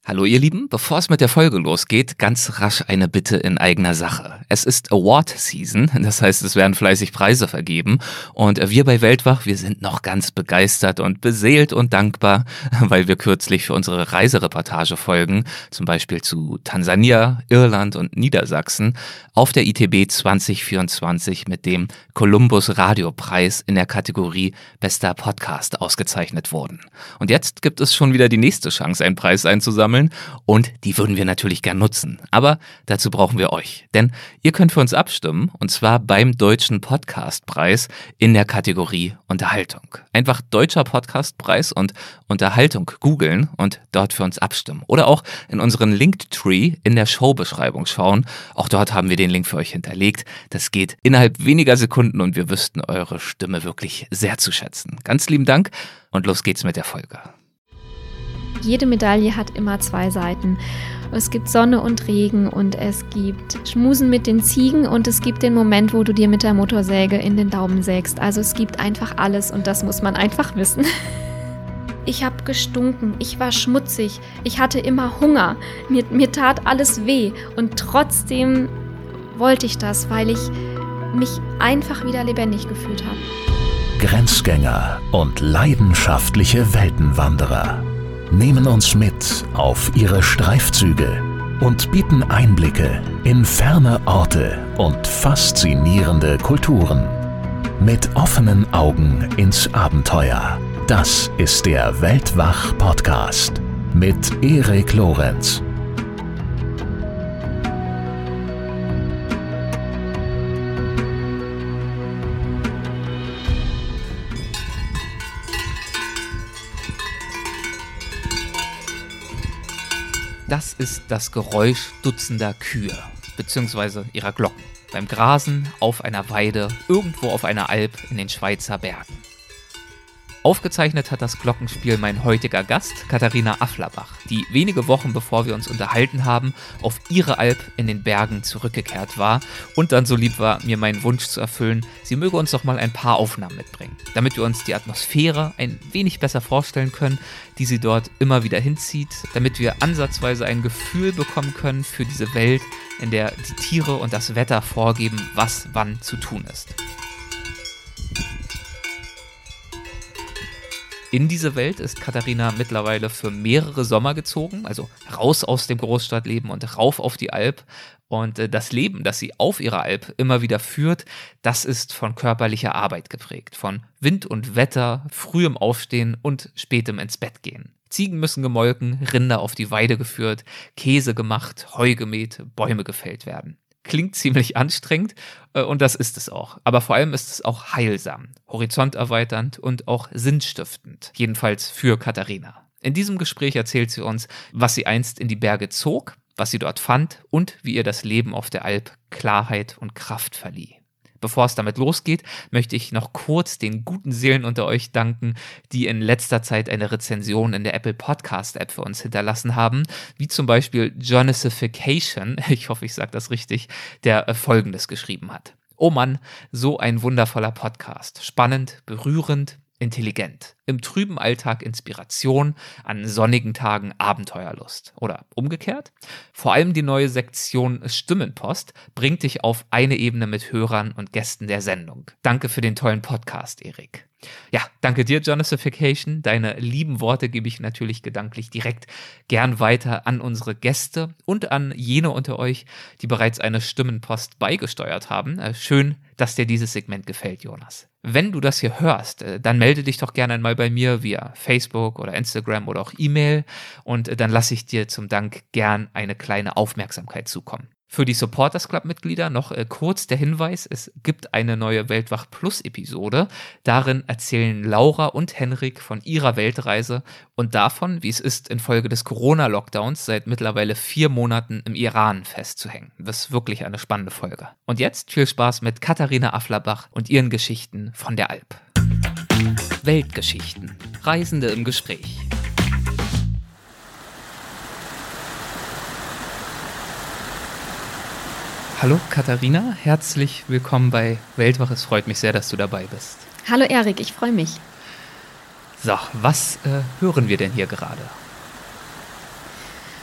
Hallo ihr Lieben, bevor es mit der Folge losgeht, ganz rasch eine Bitte in eigener Sache. Es ist Award Season, das heißt, es werden fleißig Preise vergeben und wir bei Weltwach, wir sind noch ganz begeistert und beseelt und dankbar, weil wir kürzlich für unsere Reisereportagefolgen, zum Beispiel zu Tansania, Irland und Niedersachsen, auf der ITB 2024 mit dem Columbus Radiopreis in der Kategorie Bester Podcast ausgezeichnet wurden. Und jetzt gibt es schon wieder die nächste Chance, einen Preis einzusammeln. Und die würden wir natürlich gern nutzen. Aber dazu brauchen wir euch. Denn ihr könnt für uns abstimmen, und zwar beim Deutschen Podcastpreis in der Kategorie Unterhaltung. Einfach Deutscher Podcastpreis und Unterhaltung googeln und dort für uns abstimmen. Oder auch in unseren Linktree in der Showbeschreibung schauen. Auch dort haben wir den Link für euch hinterlegt. Das geht innerhalb weniger Sekunden und wir wüssten eure Stimme wirklich sehr zu schätzen. Ganz lieben Dank und los geht's mit der Folge. Jede Medaille hat immer zwei Seiten. Es gibt Sonne und Regen und es gibt Schmusen mit den Ziegen und es gibt den Moment, wo du dir mit der Motorsäge in den Daumen sägst. Also es gibt einfach alles und das muss man einfach wissen. Ich habe gestunken, ich war schmutzig, ich hatte immer Hunger, mir tat alles weh und trotzdem wollte ich das, weil ich mich einfach wieder lebendig gefühlt habe. Grenzgänger und leidenschaftliche Weltenwanderer nehmen uns mit auf ihre Streifzüge und bieten Einblicke in ferne Orte und faszinierende Kulturen. Mit offenen Augen ins Abenteuer. Das ist der Weltwach-Podcast mit Erik Lorenz. Das ist das Geräusch dutzender Kühe, beziehungsweise ihrer Glocken, beim Grasen auf einer Weide, irgendwo auf einer Alp in den Schweizer Bergen. Aufgezeichnet hat das Glockenspiel mein heutiger Gast, Katharina Afflerbach, die wenige Wochen bevor wir uns unterhalten haben, auf ihre Alp in den Bergen zurückgekehrt war und dann so lieb war, mir meinen Wunsch zu erfüllen, sie möge uns doch mal ein paar Aufnahmen mitbringen, damit wir uns die Atmosphäre ein wenig besser vorstellen können, die sie dort immer wieder hinzieht, damit wir ansatzweise ein Gefühl bekommen können für diese Welt, in der die Tiere und das Wetter vorgeben, was wann zu tun ist. In diese Welt ist Katharina mittlerweile für mehrere Sommer gezogen, also raus aus dem Großstadtleben und rauf auf die Alp. Und das Leben, das sie auf ihrer Alp immer wieder führt, das ist von körperlicher Arbeit geprägt, von Wind und Wetter, frühem Aufstehen und spätem ins Bett gehen. Ziegen müssen gemolken, Rinder auf die Weide geführt, Käse gemacht, Heu gemäht, Bäume gefällt werden. Klingt ziemlich anstrengend und das ist es auch. Aber vor allem ist es auch heilsam, horizonterweiternd und auch sinnstiftend. Jedenfalls für Katharina. In diesem Gespräch erzählt sie uns, was sie einst in die Berge zog, was sie dort fand und wie ihr das Leben auf der Alp Klarheit und Kraft verlieh. Bevor es damit losgeht, möchte ich noch kurz den guten Seelen unter euch danken, die in letzter Zeit eine Rezension in der Apple Podcast App für uns hinterlassen haben, wie zum Beispiel Jonasification, ich hoffe, ich sage das richtig, der Folgendes geschrieben hat. Oh Mann, so ein wundervoller Podcast. Spannend, berührend, intelligent. Im trüben Alltag Inspiration, an sonnigen Tagen Abenteuerlust. Oder umgekehrt? Vor allem die neue Sektion Stimmenpost bringt dich auf eine Ebene mit Hörern und Gästen der Sendung. Danke für den tollen Podcast, Erik. Ja, danke dir, Jonasification. Deine lieben Worte gebe ich natürlich gedanklich direkt gern weiter an unsere Gäste und an jene unter euch, die bereits eine Stimmenpost beigesteuert haben. Schön, dass dir dieses Segment gefällt, Jonas. Wenn du das hier hörst, dann melde dich doch gerne einmal bei mir via Facebook oder Instagram oder auch E-Mail und dann lasse ich dir zum Dank gern eine kleine Aufmerksamkeit zukommen. Für die Supporters Club Mitglieder noch kurz der Hinweis, es gibt eine neue Weltwach Plus Episode. Darin erzählen Laura und Henrik von ihrer Weltreise und davon, wie es ist, infolge des Corona-Lockdowns seit mittlerweile 4 Monaten im Iran festzuhängen. Das ist wirklich eine spannende Folge. Und jetzt viel Spaß mit Katharina Afflerbach und ihren Geschichten von der Alp. Weltgeschichten. Reisende im Gespräch. Hallo Katharina, herzlich willkommen bei Weltwach. Es freut mich sehr, dass du dabei bist. Hallo Erik, ich freue mich. So, was hören wir denn hier gerade?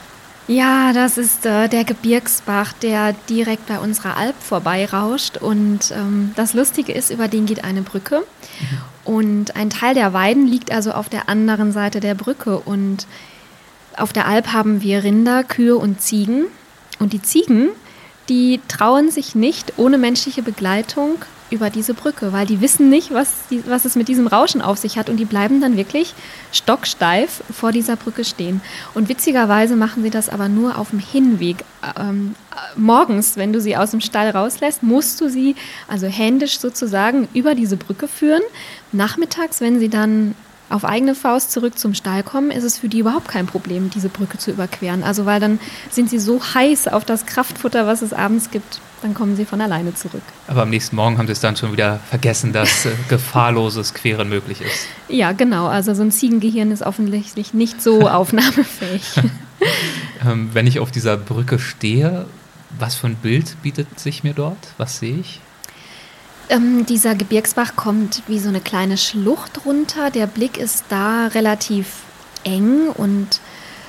Ja, das ist der Gebirgsbach, der direkt bei unserer Alp vorbeirauscht. Und das Lustige ist, über den geht eine Brücke. Und ein Teil der Weiden liegt also auf der anderen Seite der Brücke. Und auf der Alp haben wir Rinder, Kühe und Ziegen. Und die Ziegen, die trauen sich nicht ohne menschliche Begleitung über diese Brücke, weil die wissen nicht, was es mit diesem Rauschen auf sich hat, und die bleiben dann wirklich stocksteif vor dieser Brücke stehen. Und witzigerweise machen sie das aber nur auf dem Hinweg. Morgens, wenn du sie aus dem Stall rauslässt, musst du sie also händisch sozusagen über diese Brücke führen. Nachmittags, wenn sie dann auf eigene Faust zurück zum Stall kommen, ist es für die überhaupt kein Problem, diese Brücke zu überqueren. Also weil dann sind sie so heiß auf das Kraftfutter, was es abends gibt, dann kommen sie von alleine zurück. Aber am nächsten Morgen haben sie es dann schon wieder vergessen, dass gefahrloses Queren möglich ist. Ja, genau. Also so ein Ziegengehirn ist offensichtlich nicht so aufnahmefähig. Wenn ich auf dieser Brücke stehe, was für ein Bild bietet sich mir dort? Was sehe ich? Dieser Gebirgsbach kommt wie so eine kleine Schlucht runter. Der Blick ist da relativ eng und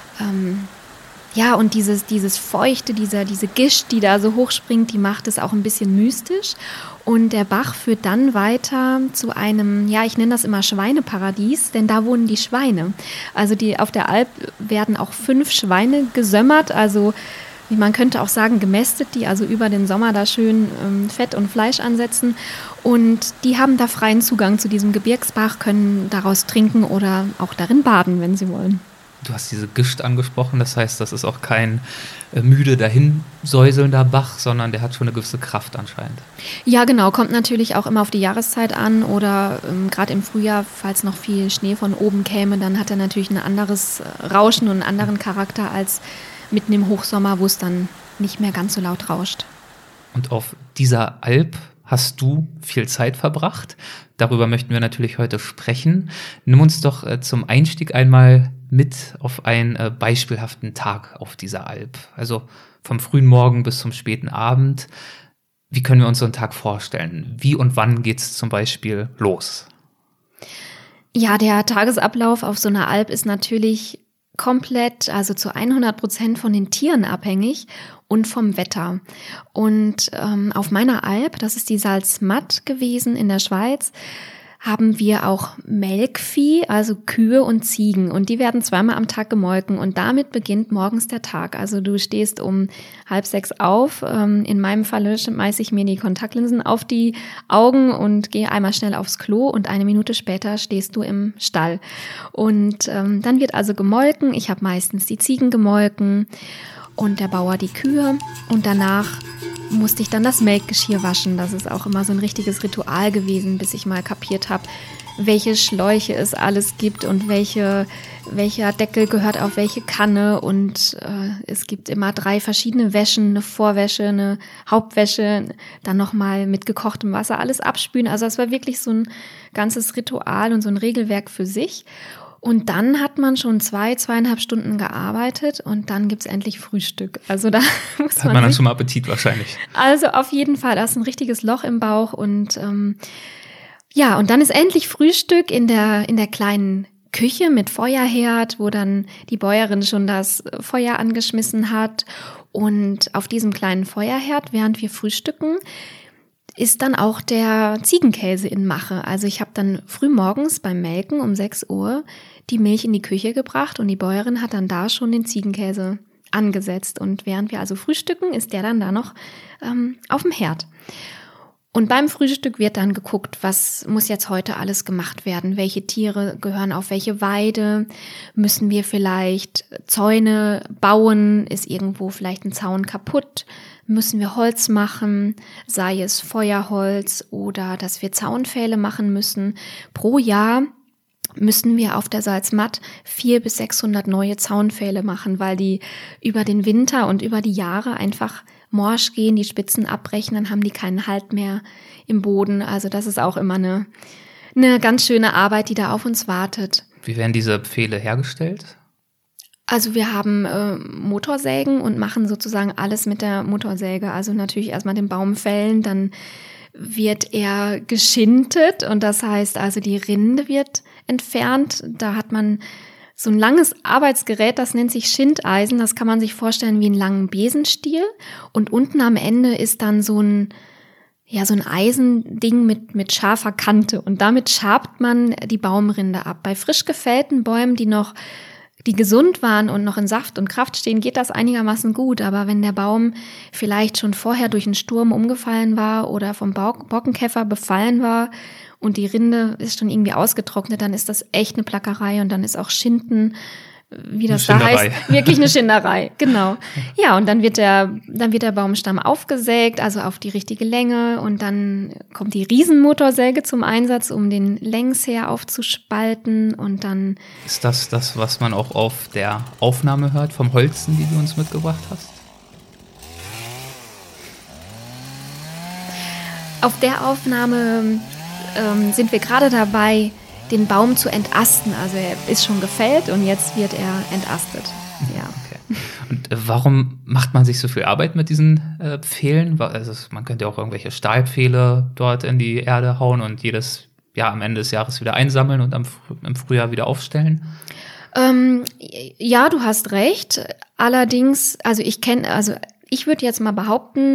und dieses Feuchte, diese Gischt, die da so hochspringt, die macht es auch ein bisschen mystisch. Und der Bach führt dann weiter zu einem, ich nenne das immer Schweineparadies, denn da wohnen die Schweine. Also auf der Alp werden auch 5 Schweine gesömmert, also man könnte auch sagen gemästet, die also über den Sommer da schön Fett und Fleisch ansetzen. Und die haben da freien Zugang zu diesem Gebirgsbach, können daraus trinken oder auch darin baden, wenn sie wollen. Du hast diese Gischt angesprochen, das heißt, das ist auch kein müde dahinsäuselnder Bach, sondern der hat schon eine gewisse Kraft anscheinend. Ja, genau, kommt natürlich auch immer auf die Jahreszeit an oder gerade im Frühjahr, falls noch viel Schnee von oben käme, dann hat er natürlich ein anderes Rauschen und einen anderen Charakter als mitten im Hochsommer, wo es dann nicht mehr ganz so laut rauscht. Und auf dieser Alp hast du viel Zeit verbracht. Darüber möchten wir natürlich heute sprechen. Nimm uns doch zum Einstieg einmal mit auf einen beispielhaften Tag auf dieser Alp. Also vom frühen Morgen bis zum späten Abend. Wie können wir uns so einen Tag vorstellen? Wie und wann geht es zum Beispiel los? Ja, der Tagesablauf auf so einer Alp ist natürlich komplett, also zu 100% von den Tieren abhängig und vom Wetter. Und auf meiner Alp, das ist die Salzmatt gewesen in der Schweiz, haben wir auch Melkvieh, also Kühe und Ziegen. Und die werden 2-mal am Tag gemolken. Und damit beginnt morgens der Tag. Also du stehst um 5:30 auf. In meinem Falle schmeiße ich mir die Kontaktlinsen auf die Augen und gehe einmal schnell aufs Klo. Und 1 Minute später stehst du im Stall. Und dann wird also gemolken. Ich habe meistens die Ziegen gemolken und der Bauer die Kühe. Und danach musste ich dann das Melkgeschirr waschen. Das ist auch immer so ein richtiges Ritual gewesen, bis ich mal kapiert habe, welche Schläuche es alles gibt und welcher Deckel gehört auf welche Kanne. Und es gibt immer 3 verschiedene Wäschen, eine Vorwäsche, eine Hauptwäsche, dann nochmal mit gekochtem Wasser alles abspülen. Also es war wirklich so ein ganzes Ritual und so ein Regelwerk für sich. Und dann hat man schon 2,5 Stunden gearbeitet und dann gibt's endlich Frühstück. Also da muss hat man dann schon mal Appetit wahrscheinlich. Also auf jeden Fall, da ist ein richtiges Loch im Bauch und und dann ist endlich Frühstück in der kleinen Küche mit Feuerherd, wo dann die Bäuerin schon das Feuer angeschmissen hat. Und auf diesem kleinen Feuerherd, während wir frühstücken, ist dann auch der Ziegenkäse in Mache. Also ich habe dann frühmorgens beim Melken um 6 Uhr die Milch in die Küche gebracht und die Bäuerin hat dann da schon den Ziegenkäse angesetzt. Und während wir also frühstücken, ist der dann da noch auf dem Herd. Und beim Frühstück wird dann geguckt, was muss jetzt heute alles gemacht werden? Welche Tiere gehören auf welche Weide? Müssen wir vielleicht Zäune bauen? Ist irgendwo vielleicht ein Zaun kaputt? Müssen wir Holz machen, sei es Feuerholz oder dass wir Zaunpfähle machen müssen? Pro Jahr müssen wir auf der Salzmatt 400 bis 600 neue Zaunpfähle machen, weil die über den Winter und über die Jahre einfach morsch gehen, die Spitzen abbrechen, dann haben die keinen Halt mehr im Boden. Also das ist auch immer eine ganz schöne Arbeit, die da auf uns wartet. Wie werden diese Pfähle hergestellt? Also wir haben Motorsägen und machen sozusagen alles mit der Motorsäge. Also natürlich erstmal den Baum fällen, dann wird er geschintet und das heißt also die Rinde wird entfernt. Da hat man so ein langes Arbeitsgerät, das nennt sich Schindeisen. Das kann man sich vorstellen wie einen langen Besenstiel. Und unten am Ende ist dann so ein Eisending mit scharfer Kante. Und damit schabt man die Baumrinde ab. Bei frisch gefällten Bäumen, die gesund waren und noch in Saft und Kraft stehen, geht das einigermaßen gut. Aber wenn der Baum vielleicht schon vorher durch einen Sturm umgefallen war oder vom Borkenkäfer befallen war und die Rinde ist schon irgendwie ausgetrocknet, dann ist das echt eine Plackerei und dann ist auch Schinden, wie das da heißt, wirklich eine Schinderei. Genau. Ja, und dann wird der Baumstamm aufgesägt, also auf die richtige Länge, und dann kommt die Riesenmotorsäge zum Einsatz, um den längsher aufzuspalten, und dann... Ist das, was man auch auf der Aufnahme hört vom Holzen, die du uns mitgebracht hast? Auf der Aufnahme sind wir gerade dabei, den Baum zu entasten. Also er ist schon gefällt und jetzt wird er entastet. Ja. Okay. Und warum macht man sich so viel Arbeit mit diesen Pfählen? Also man könnte ja auch irgendwelche Stahlpfähle dort in die Erde hauen und jedes Jahr am Ende des Jahres wieder einsammeln und im Frühjahr wieder aufstellen. Ja, du hast recht. Allerdings, ich würde jetzt mal behaupten,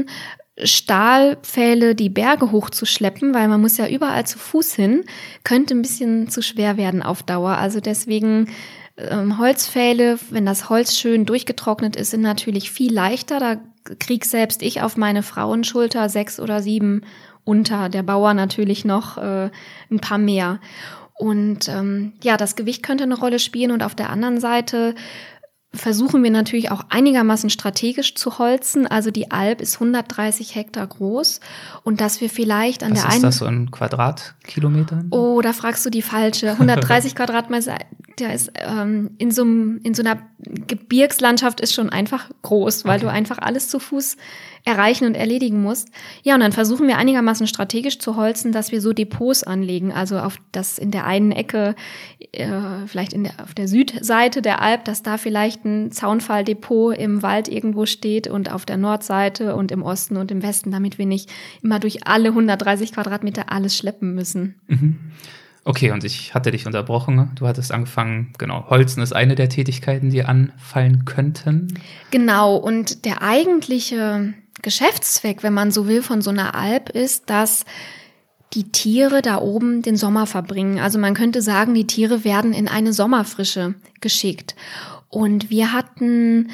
Stahlpfähle die Berge hochzuschleppen, weil man muss ja überall zu Fuß hin, könnte ein bisschen zu schwer werden auf Dauer. Also deswegen Holzpfähle, wenn das Holz schön durchgetrocknet ist, sind natürlich viel leichter. Da krieg selbst ich auf meine Frauenschulter 6 oder 7 unter, der Bauer natürlich noch ein paar mehr. Und das Gewicht könnte eine Rolle spielen, und auf der anderen Seite versuchen wir natürlich auch einigermaßen strategisch zu holzen. Also die Alp ist 130 Hektar groß, und dass wir vielleicht an der einen... Was ist das, so in Quadratkilometern? Oh, da fragst du die falsche. 130 Quadratmeter, der ist in so einer Gebirgslandschaft ist schon einfach groß, weil du einfach alles zu Fuß erreichen und erledigen musst. Ja, und dann versuchen wir einigermaßen strategisch zu holzen, dass wir so Depots anlegen. Also in der einen Ecke, vielleicht auf der Südseite der Alp, dass da vielleicht ein Zaunpfahldepot im Wald irgendwo steht, und auf der Nordseite und im Osten und im Westen, damit wir nicht immer durch alle 130 Quadratmeter alles schleppen müssen. Mhm. Okay, und ich hatte dich unterbrochen. Du hattest angefangen, genau, Holzen ist eine der Tätigkeiten, die anfallen könnten. Genau, und der eigentliche Geschäftszweck, wenn man so will, von so einer Alp ist, dass die Tiere da oben den Sommer verbringen. Also man könnte sagen, die Tiere werden in eine Sommerfrische geschickt. Und wir hatten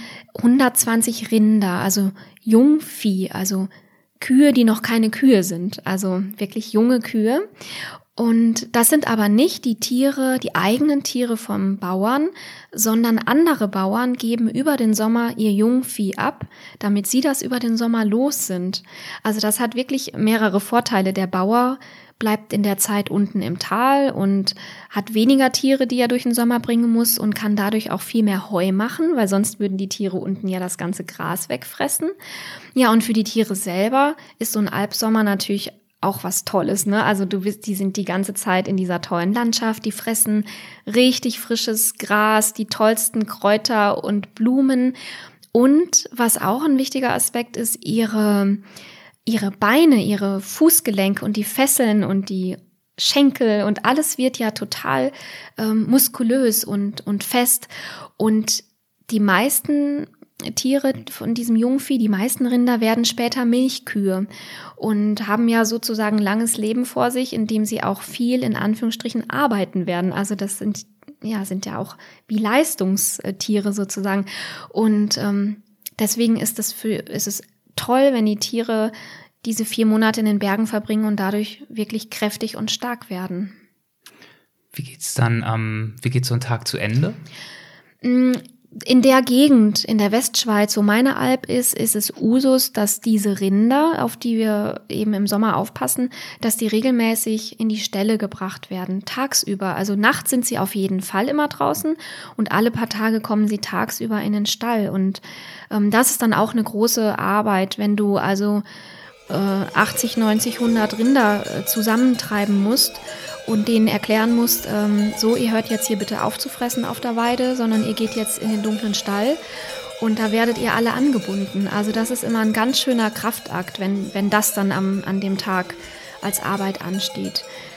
120 Rinder, also Jungvieh, also Kühe, die noch keine Kühe sind, also wirklich junge Kühe. Und das sind aber nicht die Tiere, die eigenen Tiere vom Bauern, sondern andere Bauern geben über den Sommer ihr Jungvieh ab, damit sie das über den Sommer los sind. Also das hat wirklich mehrere Vorteile. Der Bauer bleibt in der Zeit unten im Tal und hat weniger Tiere, die er durch den Sommer bringen muss, und kann dadurch auch viel mehr Heu machen, weil sonst würden die Tiere unten ja das ganze Gras wegfressen. Ja, und für die Tiere selber ist so ein Alpsommer natürlich auch was Tolles, ne? Also die sind die ganze Zeit in dieser tollen Landschaft, die fressen richtig frisches Gras, die tollsten Kräuter und Blumen. Und was auch ein wichtiger Aspekt ist, ihre Beine, ihre Fußgelenke und die Fesseln und die Schenkel und alles wird ja total muskulös und fest. Und die meisten Tiere von diesem Jungvieh, die meisten Rinder werden später Milchkühe und haben ja sozusagen ein langes Leben vor sich, in dem sie auch viel in Anführungsstrichen arbeiten werden. Also das sind ja auch wie Leistungstiere sozusagen. Und deswegen ist es toll, wenn die Tiere diese 4 Monate in den Bergen verbringen und dadurch wirklich kräftig und stark werden. Wie geht's so ein Tag zu Ende? In der Gegend, in der Westschweiz, wo meine Alp ist es Usus, dass diese Rinder, auf die wir eben im Sommer aufpassen, dass die regelmäßig in die Ställe gebracht werden, tagsüber. Also nachts sind sie auf jeden Fall immer draußen und alle paar Tage kommen sie tagsüber in den Stall. Und das ist dann auch eine große Arbeit, wenn du also 80, 90, 100 Rinder zusammentreiben musst und denen erklären musst, so, ihr hört jetzt hier bitte auf zu fressen auf der Weide, sondern ihr geht jetzt in den dunklen Stall und da werdet ihr alle angebunden. Also das ist immer ein ganz schöner Kraftakt, wenn das dann an dem Tag als Arbeit ansteht.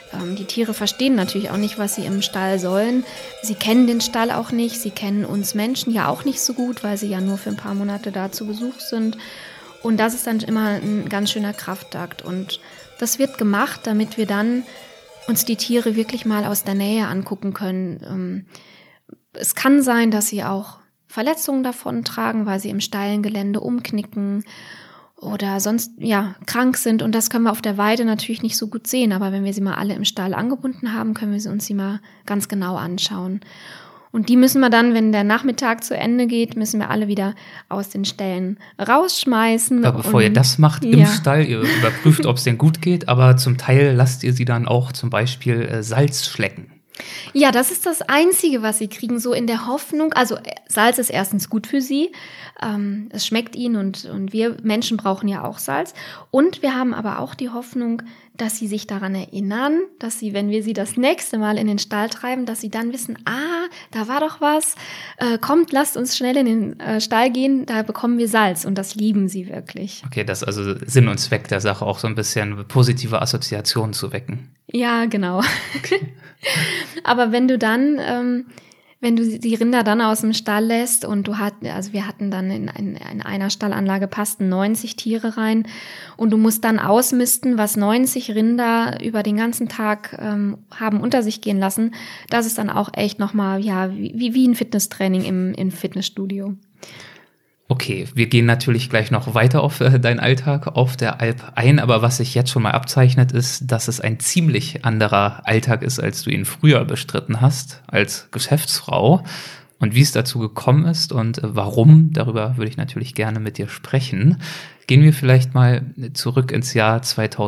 Die Tiere verstehen natürlich auch nicht, was sie im Stall sollen. Sie kennen den Stall auch nicht. Sie kennen uns Menschen ja auch nicht so gut, weil sie ja nur für ein paar Monate da zu Besuch sind. Und das ist dann immer ein ganz schöner Kraftakt. Und das wird gemacht, damit wir dann uns die Tiere wirklich mal aus der Nähe angucken können. Es kann sein, dass sie auch Verletzungen davon tragen, weil sie im steilen Gelände umknicken oder sonst krank sind. Und das können wir auf der Weide natürlich nicht so gut sehen. Aber wenn wir sie mal alle im Stall angebunden haben, können wir uns sie mal ganz genau anschauen. Und die müssen wir dann, wenn der Nachmittag zu Ende geht, müssen wir alle wieder aus den Ställen rausschmeißen. Aber bevor ihr das macht im Stall, ihr überprüft, ob es denen gut geht, aber zum Teil lasst ihr sie dann auch zum Beispiel Salz schlecken. Ja, das ist das Einzige, was sie kriegen, so in der Hoffnung. Also Salz ist erstens gut für sie. Es schmeckt ihnen und wir Menschen brauchen ja auch Salz. Und wir haben aber auch die Hoffnung, dass sie sich daran erinnern, dass sie, wenn wir sie das nächste Mal in den Stall treiben, dass sie dann wissen, da war doch was. Kommt, lasst uns schnell in den Stall gehen, da bekommen wir Salz. Und das lieben sie wirklich. Okay, das ist also Sinn und Zweck der Sache, auch so ein bisschen positive Assoziationen zu wecken. Ja, genau. Okay. Aber wenn du dann, wenn du die Rinder dann aus dem Stall lässt und wir hatten dann in einer Stallanlage passten 90 Tiere rein und du musst dann ausmisten, was 90 Rinder über den ganzen Tag haben unter sich gehen lassen, das ist dann auch echt nochmal, wie ein Fitnesstraining im Fitnessstudio. Okay, wir gehen natürlich gleich noch weiter auf deinen Alltag auf der Alp ein, aber was sich jetzt schon mal abzeichnet, ist, dass es ein ziemlich anderer Alltag ist, als du ihn früher bestritten hast als Geschäftsfrau. Und wie es dazu gekommen ist und warum, darüber würde ich natürlich gerne mit dir sprechen. Gehen wir vielleicht mal zurück ins Jahr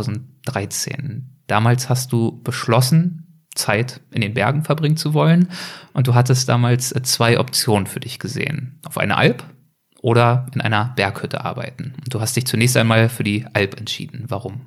2013. Damals hast du beschlossen, Zeit in den Bergen verbringen zu wollen und du hattest damals 2 Optionen für dich gesehen. Auf eine Alp oder in einer Berghütte arbeiten. Und du hast dich zunächst einmal für die Alp entschieden. Warum?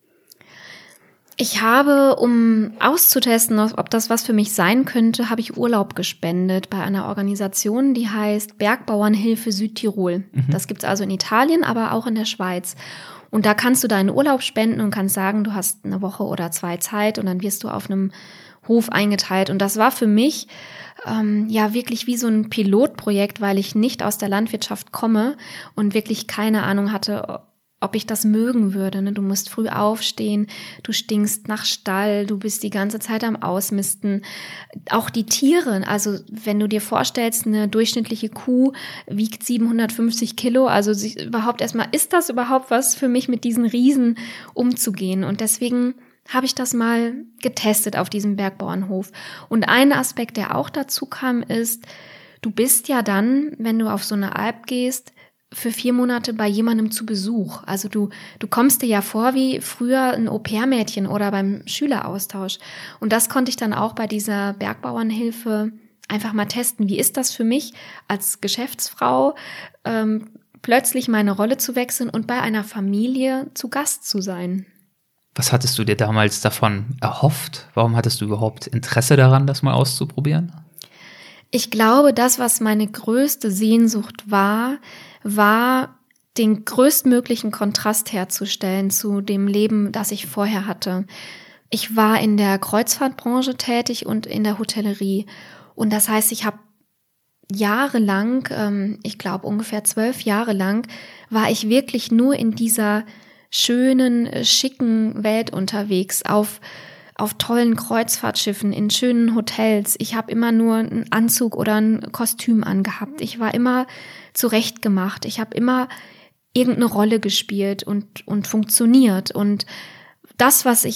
Ich habe, um auszutesten, ob das was für mich sein könnte, habe ich Urlaub gespendet bei einer Organisation, die heißt Bergbauernhilfe Südtirol. Das gibt's also in Italien, aber auch in der Schweiz. Und da kannst du deinen Urlaub spenden und kannst sagen, du hast eine Woche oder 2 Zeit und dann wirst du auf einem Hof eingeteilt. Und das war für mich wirklich wie so ein Pilotprojekt, weil ich nicht aus der Landwirtschaft komme und wirklich keine Ahnung hatte, ob ich das mögen würde. Ne? Du musst früh aufstehen, du stinkst nach Stall, du bist die ganze Zeit am Ausmisten. Auch die Tiere, also wenn du dir vorstellst, eine durchschnittliche Kuh wiegt 750 Kilo, also überhaupt erstmal, ist das überhaupt was für mich, mit diesen Riesen umzugehen? Und deswegen habe ich das mal getestet auf diesem Bergbauernhof. Und ein Aspekt, der auch dazu kam, ist, du bist ja dann, wenn du auf so eine Alp gehst, für 4 Monate bei jemandem zu Besuch. Also du kommst dir ja vor wie früher ein Au-pair-Mädchen oder beim Schüleraustausch. Und das konnte ich dann auch bei dieser Bergbauernhilfe einfach mal testen. Wie ist das für mich als Geschäftsfrau, plötzlich meine Rolle zu wechseln und bei einer Familie zu Gast zu sein? Was hattest du dir damals davon erhofft? Warum hattest du überhaupt Interesse daran, das mal auszuprobieren? Ich glaube, das, was meine größte Sehnsucht war den größtmöglichen Kontrast herzustellen zu dem Leben, das ich vorher hatte. Ich war in der Kreuzfahrtbranche tätig und in der Hotellerie. Und das heißt, ich habe jahrelang, ich glaube ungefähr 12 Jahre lang, war ich wirklich nur in dieser schönen, schicken Welt unterwegs, auf tollen Kreuzfahrtschiffen, in schönen Hotels. Ich habe immer nur einen Anzug oder ein Kostüm angehabt. Ich war immer zurechtgemacht. Ich habe immer irgendeine Rolle gespielt und funktioniert. Und das, was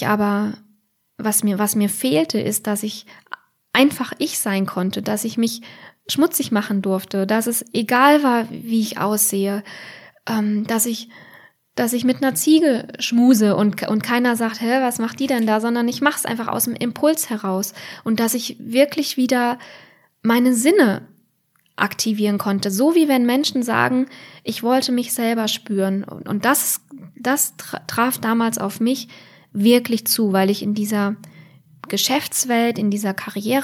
mir fehlte, ist, dass ich einfach ich sein konnte, dass ich mich schmutzig machen durfte, dass es egal war, wie ich aussehe, dass ich mit einer Ziege schmuse und keiner sagt, was macht die denn da, sondern ich mache es einfach aus dem Impuls heraus und dass ich wirklich wieder meine Sinne aktivieren konnte, so wie wenn Menschen sagen, ich wollte mich selber spüren und das traf damals auf mich wirklich zu, weil ich in dieser Geschäftswelt, in dieser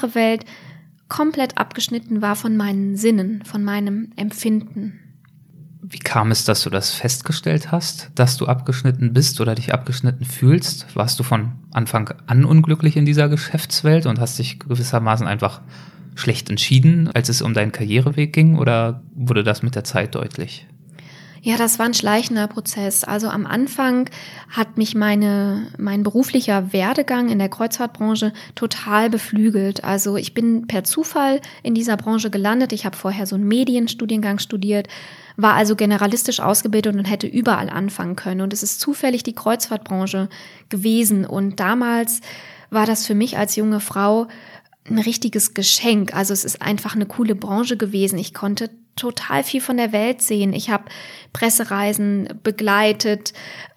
Karrierewelt komplett abgeschnitten war von meinen Sinnen, von meinem Empfinden. Wie kam es, dass du das festgestellt hast, dass du abgeschnitten bist oder dich abgeschnitten fühlst? Warst du von Anfang an unglücklich in dieser Geschäftswelt und hast dich gewissermaßen einfach schlecht entschieden, als es um deinen Karriereweg ging, oder wurde das mit der Zeit deutlich? Ja, das war ein schleichender Prozess. Also am Anfang hat mich mein beruflicher Werdegang in der Kreuzfahrtbranche total beflügelt. Also ich bin per Zufall in dieser Branche gelandet. Ich habe vorher so einen Medienstudiengang studiert, war also generalistisch ausgebildet und hätte überall anfangen können. Und es ist zufällig die Kreuzfahrtbranche gewesen. Und damals war das für mich als junge Frau ein richtiges Geschenk. Also es ist einfach eine coole Branche gewesen. Ich konnte total viel von der Welt sehen. Ich habe Pressereisen begleitet,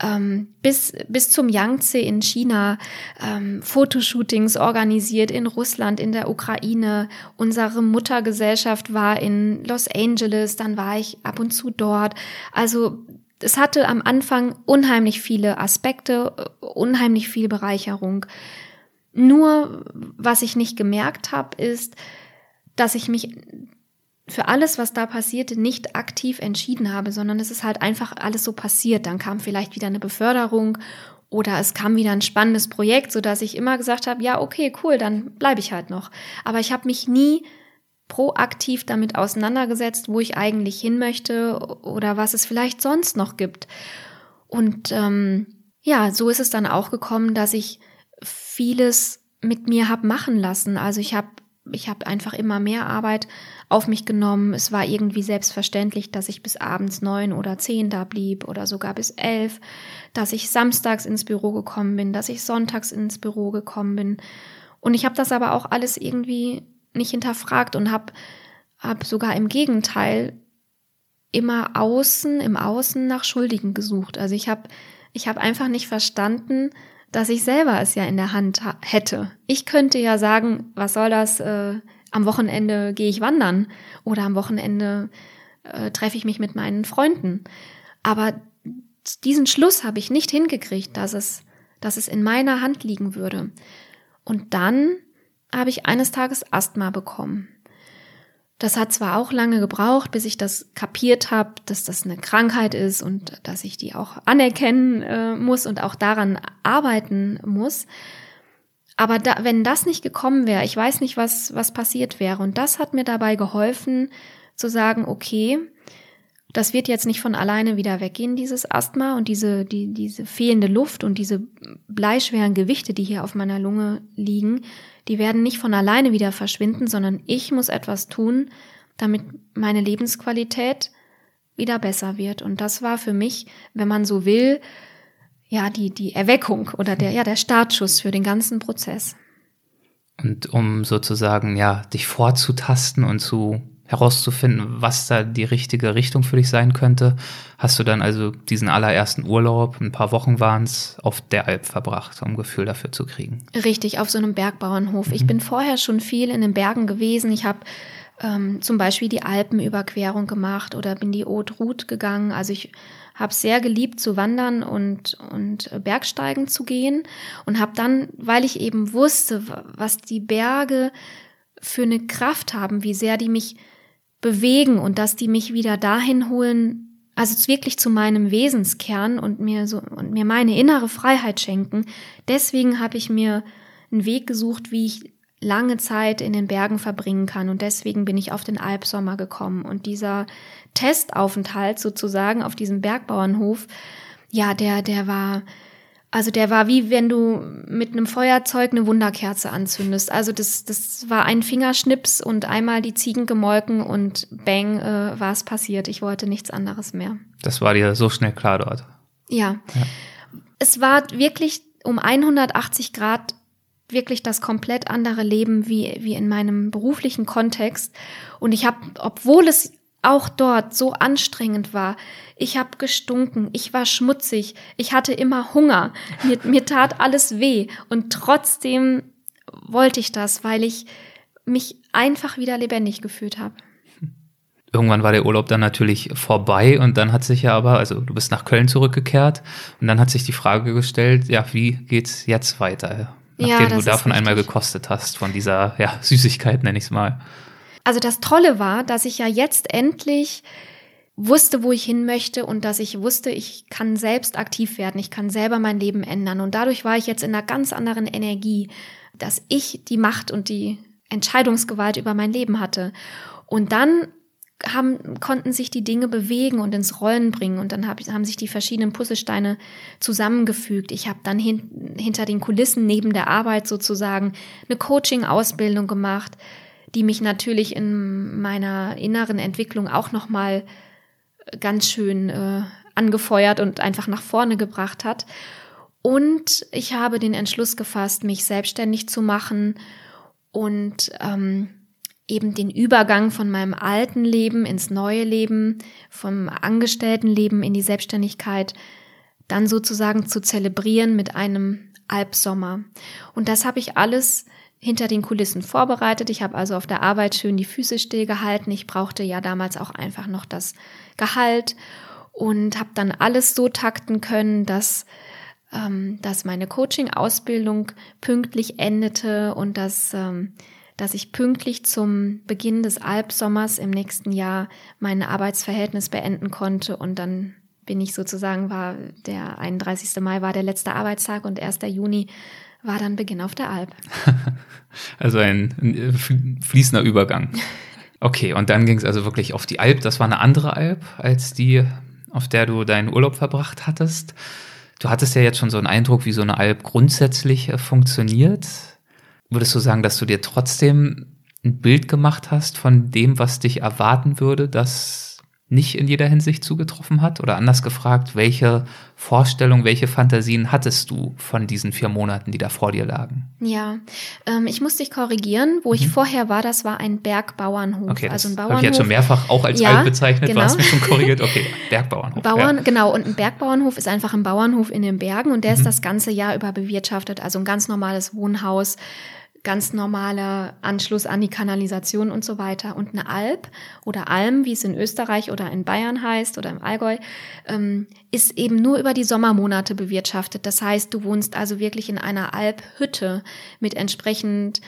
bis zum Yangtze in China, Fotoshootings organisiert in Russland, in der Ukraine. Unsere Muttergesellschaft war in Los Angeles, dann war ich ab und zu dort. Also es hatte am Anfang unheimlich viele Aspekte, unheimlich viel Bereicherung. Nur, was ich nicht gemerkt habe, ist, dass ich mich für alles, was da passierte, nicht aktiv entschieden habe, sondern es ist halt einfach alles so passiert. Dann kam vielleicht wieder eine Beförderung oder es kam wieder ein spannendes Projekt, sodass ich immer gesagt habe, ja, okay, cool, dann bleibe ich halt noch. Aber ich habe mich nie proaktiv damit auseinandergesetzt, wo ich eigentlich hin möchte oder was es vielleicht sonst noch gibt. Und ja, so ist es dann auch gekommen, dass ich vieles mit mir habe machen lassen. Also ich habe einfach immer mehr Arbeit auf mich genommen. Es war irgendwie selbstverständlich, dass ich bis abends 9 oder 10 da blieb oder sogar bis 11, dass ich samstags ins Büro gekommen bin, dass ich sonntags ins Büro gekommen bin. Und ich habe das aber auch alles irgendwie nicht hinterfragt und habe sogar im Gegenteil immer im Außen nach Schuldigen gesucht. Also ich habe einfach nicht verstanden, dass ich selber es ja in der Hand hätte. Ich könnte ja sagen, was soll das, am Wochenende gehe ich wandern oder am Wochenende treffe ich mich mit meinen Freunden. Aber diesen Schluss habe ich nicht hingekriegt, dass es in meiner Hand liegen würde. Und dann habe ich eines Tages Asthma bekommen. Das hat zwar auch lange gebraucht, bis ich das kapiert habe, dass das eine Krankheit ist und dass ich die auch anerkennen muss und auch daran arbeiten muss. Aber wenn das nicht gekommen wäre, ich weiß nicht, was passiert wäre. Und das hat mir dabei geholfen, zu sagen, okay, das wird jetzt nicht von alleine wieder weggehen, dieses Asthma und diese fehlende Luft und diese bleischweren Gewichte, die hier auf meiner Lunge liegen, die werden nicht von alleine wieder verschwinden, sondern ich muss etwas tun, damit meine Lebensqualität wieder besser wird. Und das war für mich, wenn man so will, ja, die Erweckung oder der Startschuss für den ganzen Prozess. Und um sozusagen, ja, dich vorzutasten und herauszufinden, was da die richtige Richtung für dich sein könnte, hast du dann also diesen allerersten Urlaub, ein paar Wochen waren es, auf der Alp verbracht, um ein Gefühl dafür zu kriegen. Richtig, auf so einem Bergbauernhof. Ich bin vorher schon viel in den Bergen gewesen. Ich habe zum Beispiel die Alpenüberquerung gemacht oder bin die Haute Route gegangen. Also ich habe sehr geliebt zu wandern und Bergsteigen zu gehen und habe dann, weil ich eben wusste, was die Berge für eine Kraft haben, wie sehr die mich bewegen und dass die mich wieder dahin holen, also wirklich zu meinem Wesenskern und mir meine innere Freiheit schenken. Deswegen habe ich mir einen Weg gesucht, wie ich lange Zeit in den Bergen verbringen kann und deswegen bin ich auf den Alpsommer gekommen und dieser Testaufenthalt sozusagen auf diesem Bergbauernhof, ja, der war wie wenn du mit einem Feuerzeug eine Wunderkerze anzündest. Also das war ein Fingerschnips und einmal die Ziegen gemolken und bang, war es passiert. Ich wollte nichts anderes mehr. Das war dir so schnell klar dort? Ja. Es war wirklich um 180 Grad wirklich das komplett andere Leben wie in meinem beruflichen Kontext. Und ich habe, obwohl es auch dort so anstrengend war, ich habe gestunken, ich war schmutzig, ich hatte immer Hunger, mir tat alles weh und trotzdem wollte ich das, weil ich mich einfach wieder lebendig gefühlt habe. Irgendwann war der Urlaub dann natürlich vorbei und dann hat sich ja aber, also du bist nach Köln zurückgekehrt und dann hat sich die Frage gestellt, ja, wie geht's jetzt weiter? Nachdem du davon einmal gekostet hast, von dieser Süßigkeit, nenne ich es mal. Also das Tolle war, dass ich ja jetzt endlich wusste, wo ich hin möchte und dass ich wusste, ich kann selbst aktiv werden, ich kann selber mein Leben ändern. Und dadurch war ich jetzt in einer ganz anderen Energie, dass ich die Macht und die Entscheidungsgewalt über mein Leben hatte. Und dann konnten sich die Dinge bewegen und ins Rollen bringen und dann haben sich die verschiedenen Puzzlesteine zusammengefügt. Ich habe dann hinter den Kulissen neben der Arbeit sozusagen eine Coaching-Ausbildung gemacht, die mich natürlich in meiner inneren Entwicklung auch nochmal ganz schön angefeuert und einfach nach vorne gebracht hat. Und ich habe den Entschluss gefasst, mich selbstständig zu machen und eben den Übergang von meinem alten Leben ins neue Leben, vom Angestelltenleben in die Selbstständigkeit, dann sozusagen zu zelebrieren mit einem Alpsommer. Und das habe ich alles hinter den Kulissen vorbereitet. Ich habe also auf der Arbeit schön die Füße stillgehalten. Ich brauchte ja damals auch einfach noch das Gehalt und habe dann alles so takten können, dass meine Coaching-Ausbildung pünktlich endete und dass ich pünktlich zum Beginn des Alpsommers im nächsten Jahr mein Arbeitsverhältnis beenden konnte. Und dann bin ich sozusagen, war der 31. Mai war der letzte Arbeitstag und 1. Juni war dann Beginn auf der Alp. Also ein fließender Übergang. Okay, und dann ging es also wirklich auf die Alp. Das war eine andere Alp als die, auf der du deinen Urlaub verbracht hattest. Du hattest ja jetzt schon so einen Eindruck, wie so eine Alp grundsätzlich funktioniert. Würdest du sagen, dass du dir trotzdem ein Bild gemacht hast von dem, was dich erwarten würde, das nicht in jeder Hinsicht zugetroffen hat? Oder anders gefragt, welche Vorstellung, welche Fantasien hattest du von diesen 4 Monaten, die da vor dir lagen? Ja, ich muss dich korrigieren. Wo ich vorher war, das war ein Bergbauernhof. Okay, das also ein Bauernhof. Habe ich jetzt schon mehrfach auch als Alp bezeichnet. Genau. Du hast mich schon korrigiert. Okay, Bergbauernhof. Genau, und ein Bergbauernhof ist einfach ein Bauernhof in den Bergen und der ist das ganze Jahr über bewirtschaftet. Also ein ganz normales Wohnhaus, ganz normaler Anschluss an die Kanalisation und so weiter. Und eine Alp oder Alm, wie es in Österreich oder in Bayern heißt oder im Allgäu, ist eben nur über die Sommermonate bewirtschaftet. Das heißt, du wohnst also wirklich in einer Alphütte mit entsprechend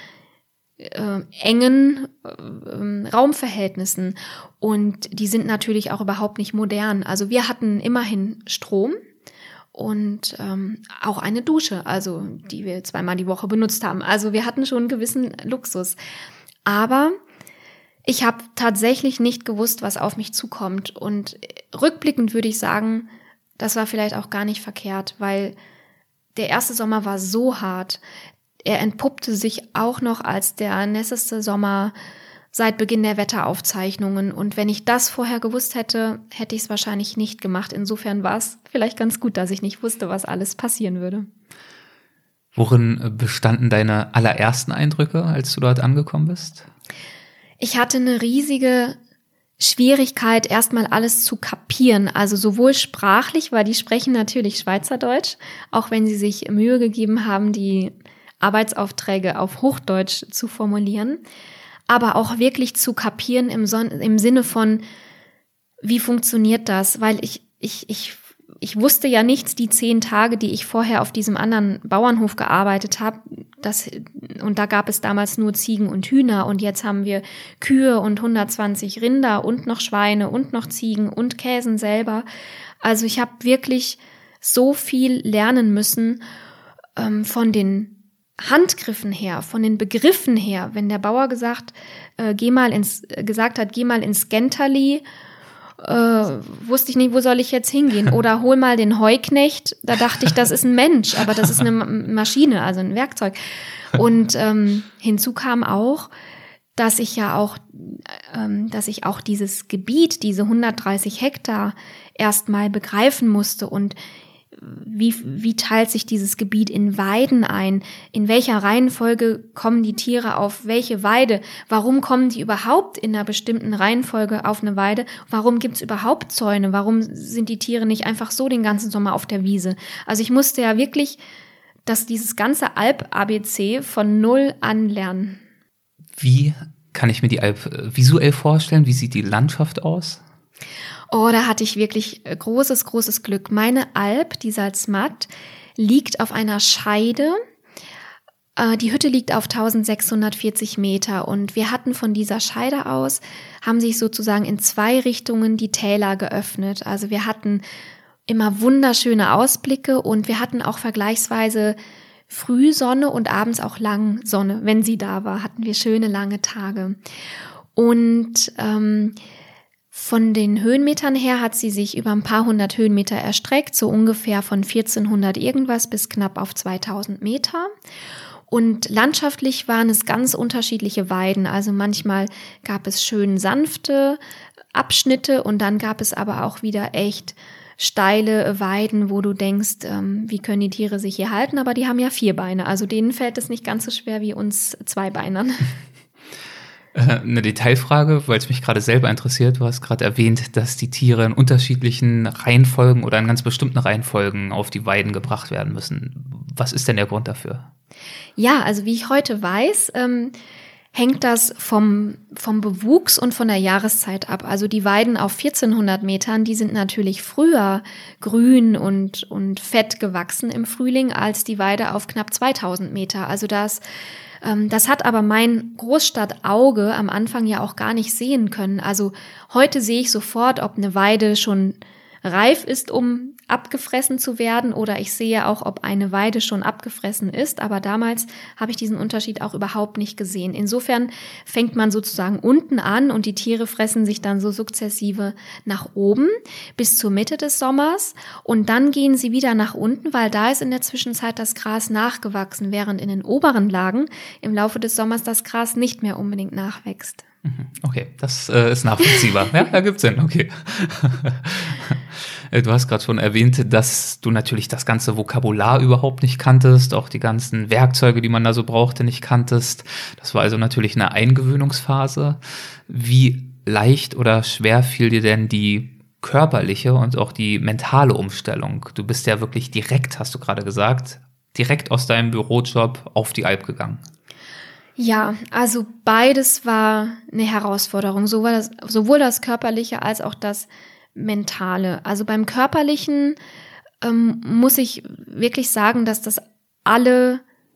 engen Raumverhältnissen. Und die sind natürlich auch überhaupt nicht modern. Also wir hatten immerhin Strom und auch eine Dusche, also die wir 2-mal die Woche benutzt haben. Also wir hatten schon einen gewissen Luxus. Aber ich habe tatsächlich nicht gewusst, was auf mich zukommt. Und rückblickend würde ich sagen, das war vielleicht auch gar nicht verkehrt, weil der erste Sommer war so hart. Er entpuppte sich auch noch als der nässeste Sommer seit Beginn der Wetteraufzeichnungen. Und wenn ich das vorher gewusst hätte, hätte ich es wahrscheinlich nicht gemacht. Insofern war es vielleicht ganz gut, dass ich nicht wusste, was alles passieren würde. Worin bestanden deine allerersten Eindrücke, als du dort angekommen bist? Ich hatte eine riesige Schwierigkeit, erstmal alles zu kapieren. Also sowohl sprachlich, weil die sprechen natürlich Schweizerdeutsch, auch wenn sie sich Mühe gegeben haben, die Arbeitsaufträge auf Hochdeutsch zu formulieren, aber auch wirklich zu kapieren im Sinne von, wie funktioniert das? Weil ich wusste ja nichts die 10 Tage, die ich vorher auf diesem anderen Bauernhof gearbeitet habe. Und da gab es damals nur Ziegen und Hühner und jetzt haben wir Kühe und 120 Rinder und noch Schweine und noch Ziegen und Käsen selber. Also ich habe wirklich so viel lernen müssen von den Handgriffen her, von den Begriffen her. Wenn der Bauer gesagt hat, geh mal ins Genterli, wusste ich nicht, wo soll ich jetzt hingehen? Oder hol mal den Heuknecht. Da dachte ich, das ist ein Mensch, aber das ist eine Maschine, also ein Werkzeug. Und hinzu kam auch, dass ich auch dieses Gebiet, diese 130 Hektar erstmal begreifen musste und wie teilt sich dieses Gebiet in Weiden ein? In welcher Reihenfolge kommen die Tiere auf welche Weide? Warum kommen die überhaupt in einer bestimmten Reihenfolge auf eine Weide? Warum gibt's überhaupt Zäune? Warum sind die Tiere nicht einfach so den ganzen Sommer auf der Wiese? Also ich musste ja wirklich dieses ganze Alp-ABC von null an lernen. Wie kann ich mir die Alp visuell vorstellen? Wie sieht die Landschaft aus? Oh, da hatte ich wirklich großes, großes Glück. Meine Alp, die Salzmatt, liegt auf einer Scheide Die Hütte liegt auf 1640 Meter und wir hatten von dieser Scheide aus, haben sich sozusagen in 2 Richtungen die Täler geöffnet. Also wir hatten immer wunderschöne Ausblicke und wir hatten auch vergleichsweise früh Sonne und abends auch lang Sonne. Wenn sie da war, hatten wir schöne lange Tage. Und von den Höhenmetern her hat sie sich über ein paar hundert Höhenmeter erstreckt, so ungefähr von 1400 irgendwas bis knapp auf 2000 Meter. Und landschaftlich waren es ganz unterschiedliche Weiden. Also manchmal gab es schön sanfte Abschnitte und dann gab es aber auch wieder echt steile Weiden, wo du denkst, wie können die Tiere sich hier halten? Aber die haben ja 4 Beine. Also denen fällt es nicht ganz so schwer wie uns Zweibeinern. Eine Detailfrage, weil es mich gerade selber interessiert. Du hast gerade erwähnt, dass die Tiere in unterschiedlichen Reihenfolgen oder in ganz bestimmten Reihenfolgen auf die Weiden gebracht werden müssen. Was ist denn der Grund dafür? Ja, also wie ich heute weiß, hängt das vom Bewuchs und von der Jahreszeit ab. Also die Weiden auf 1400 Metern, die sind natürlich früher grün und fett gewachsen im Frühling als die Weide auf knapp 2000 Meter. Also das hat aber mein Großstadtauge am Anfang ja auch gar nicht sehen können. Also heute sehe ich sofort, ob eine Weide schon reif ist, um abgefressen zu werden, oder ich sehe auch, ob eine Weide schon abgefressen ist. Aber damals habe ich diesen Unterschied auch überhaupt nicht gesehen. Insofern fängt man sozusagen unten an und die Tiere fressen sich dann so sukzessive nach oben bis zur Mitte des Sommers und dann gehen sie wieder nach unten, weil da ist in der Zwischenzeit das Gras nachgewachsen, während in den oberen Lagen im Laufe des Sommers das Gras nicht mehr unbedingt nachwächst. Okay, das ist nachvollziehbar. Ja, ergibt Sinn, okay. Du hast gerade schon erwähnt, dass du natürlich das ganze Vokabular überhaupt nicht kanntest, auch die ganzen Werkzeuge, die man da so brauchte, nicht kanntest. Das war also natürlich eine Eingewöhnungsphase. Wie leicht oder schwer fiel dir denn die körperliche und auch die mentale Umstellung? Du bist ja wirklich direkt, hast du gerade gesagt, direkt aus deinem Bürojob auf die Alp gegangen. Ja, also beides war eine Herausforderung, sowohl das Körperliche als auch das Mentale. Also beim Körperlichen muss ich wirklich sagen, dass das alle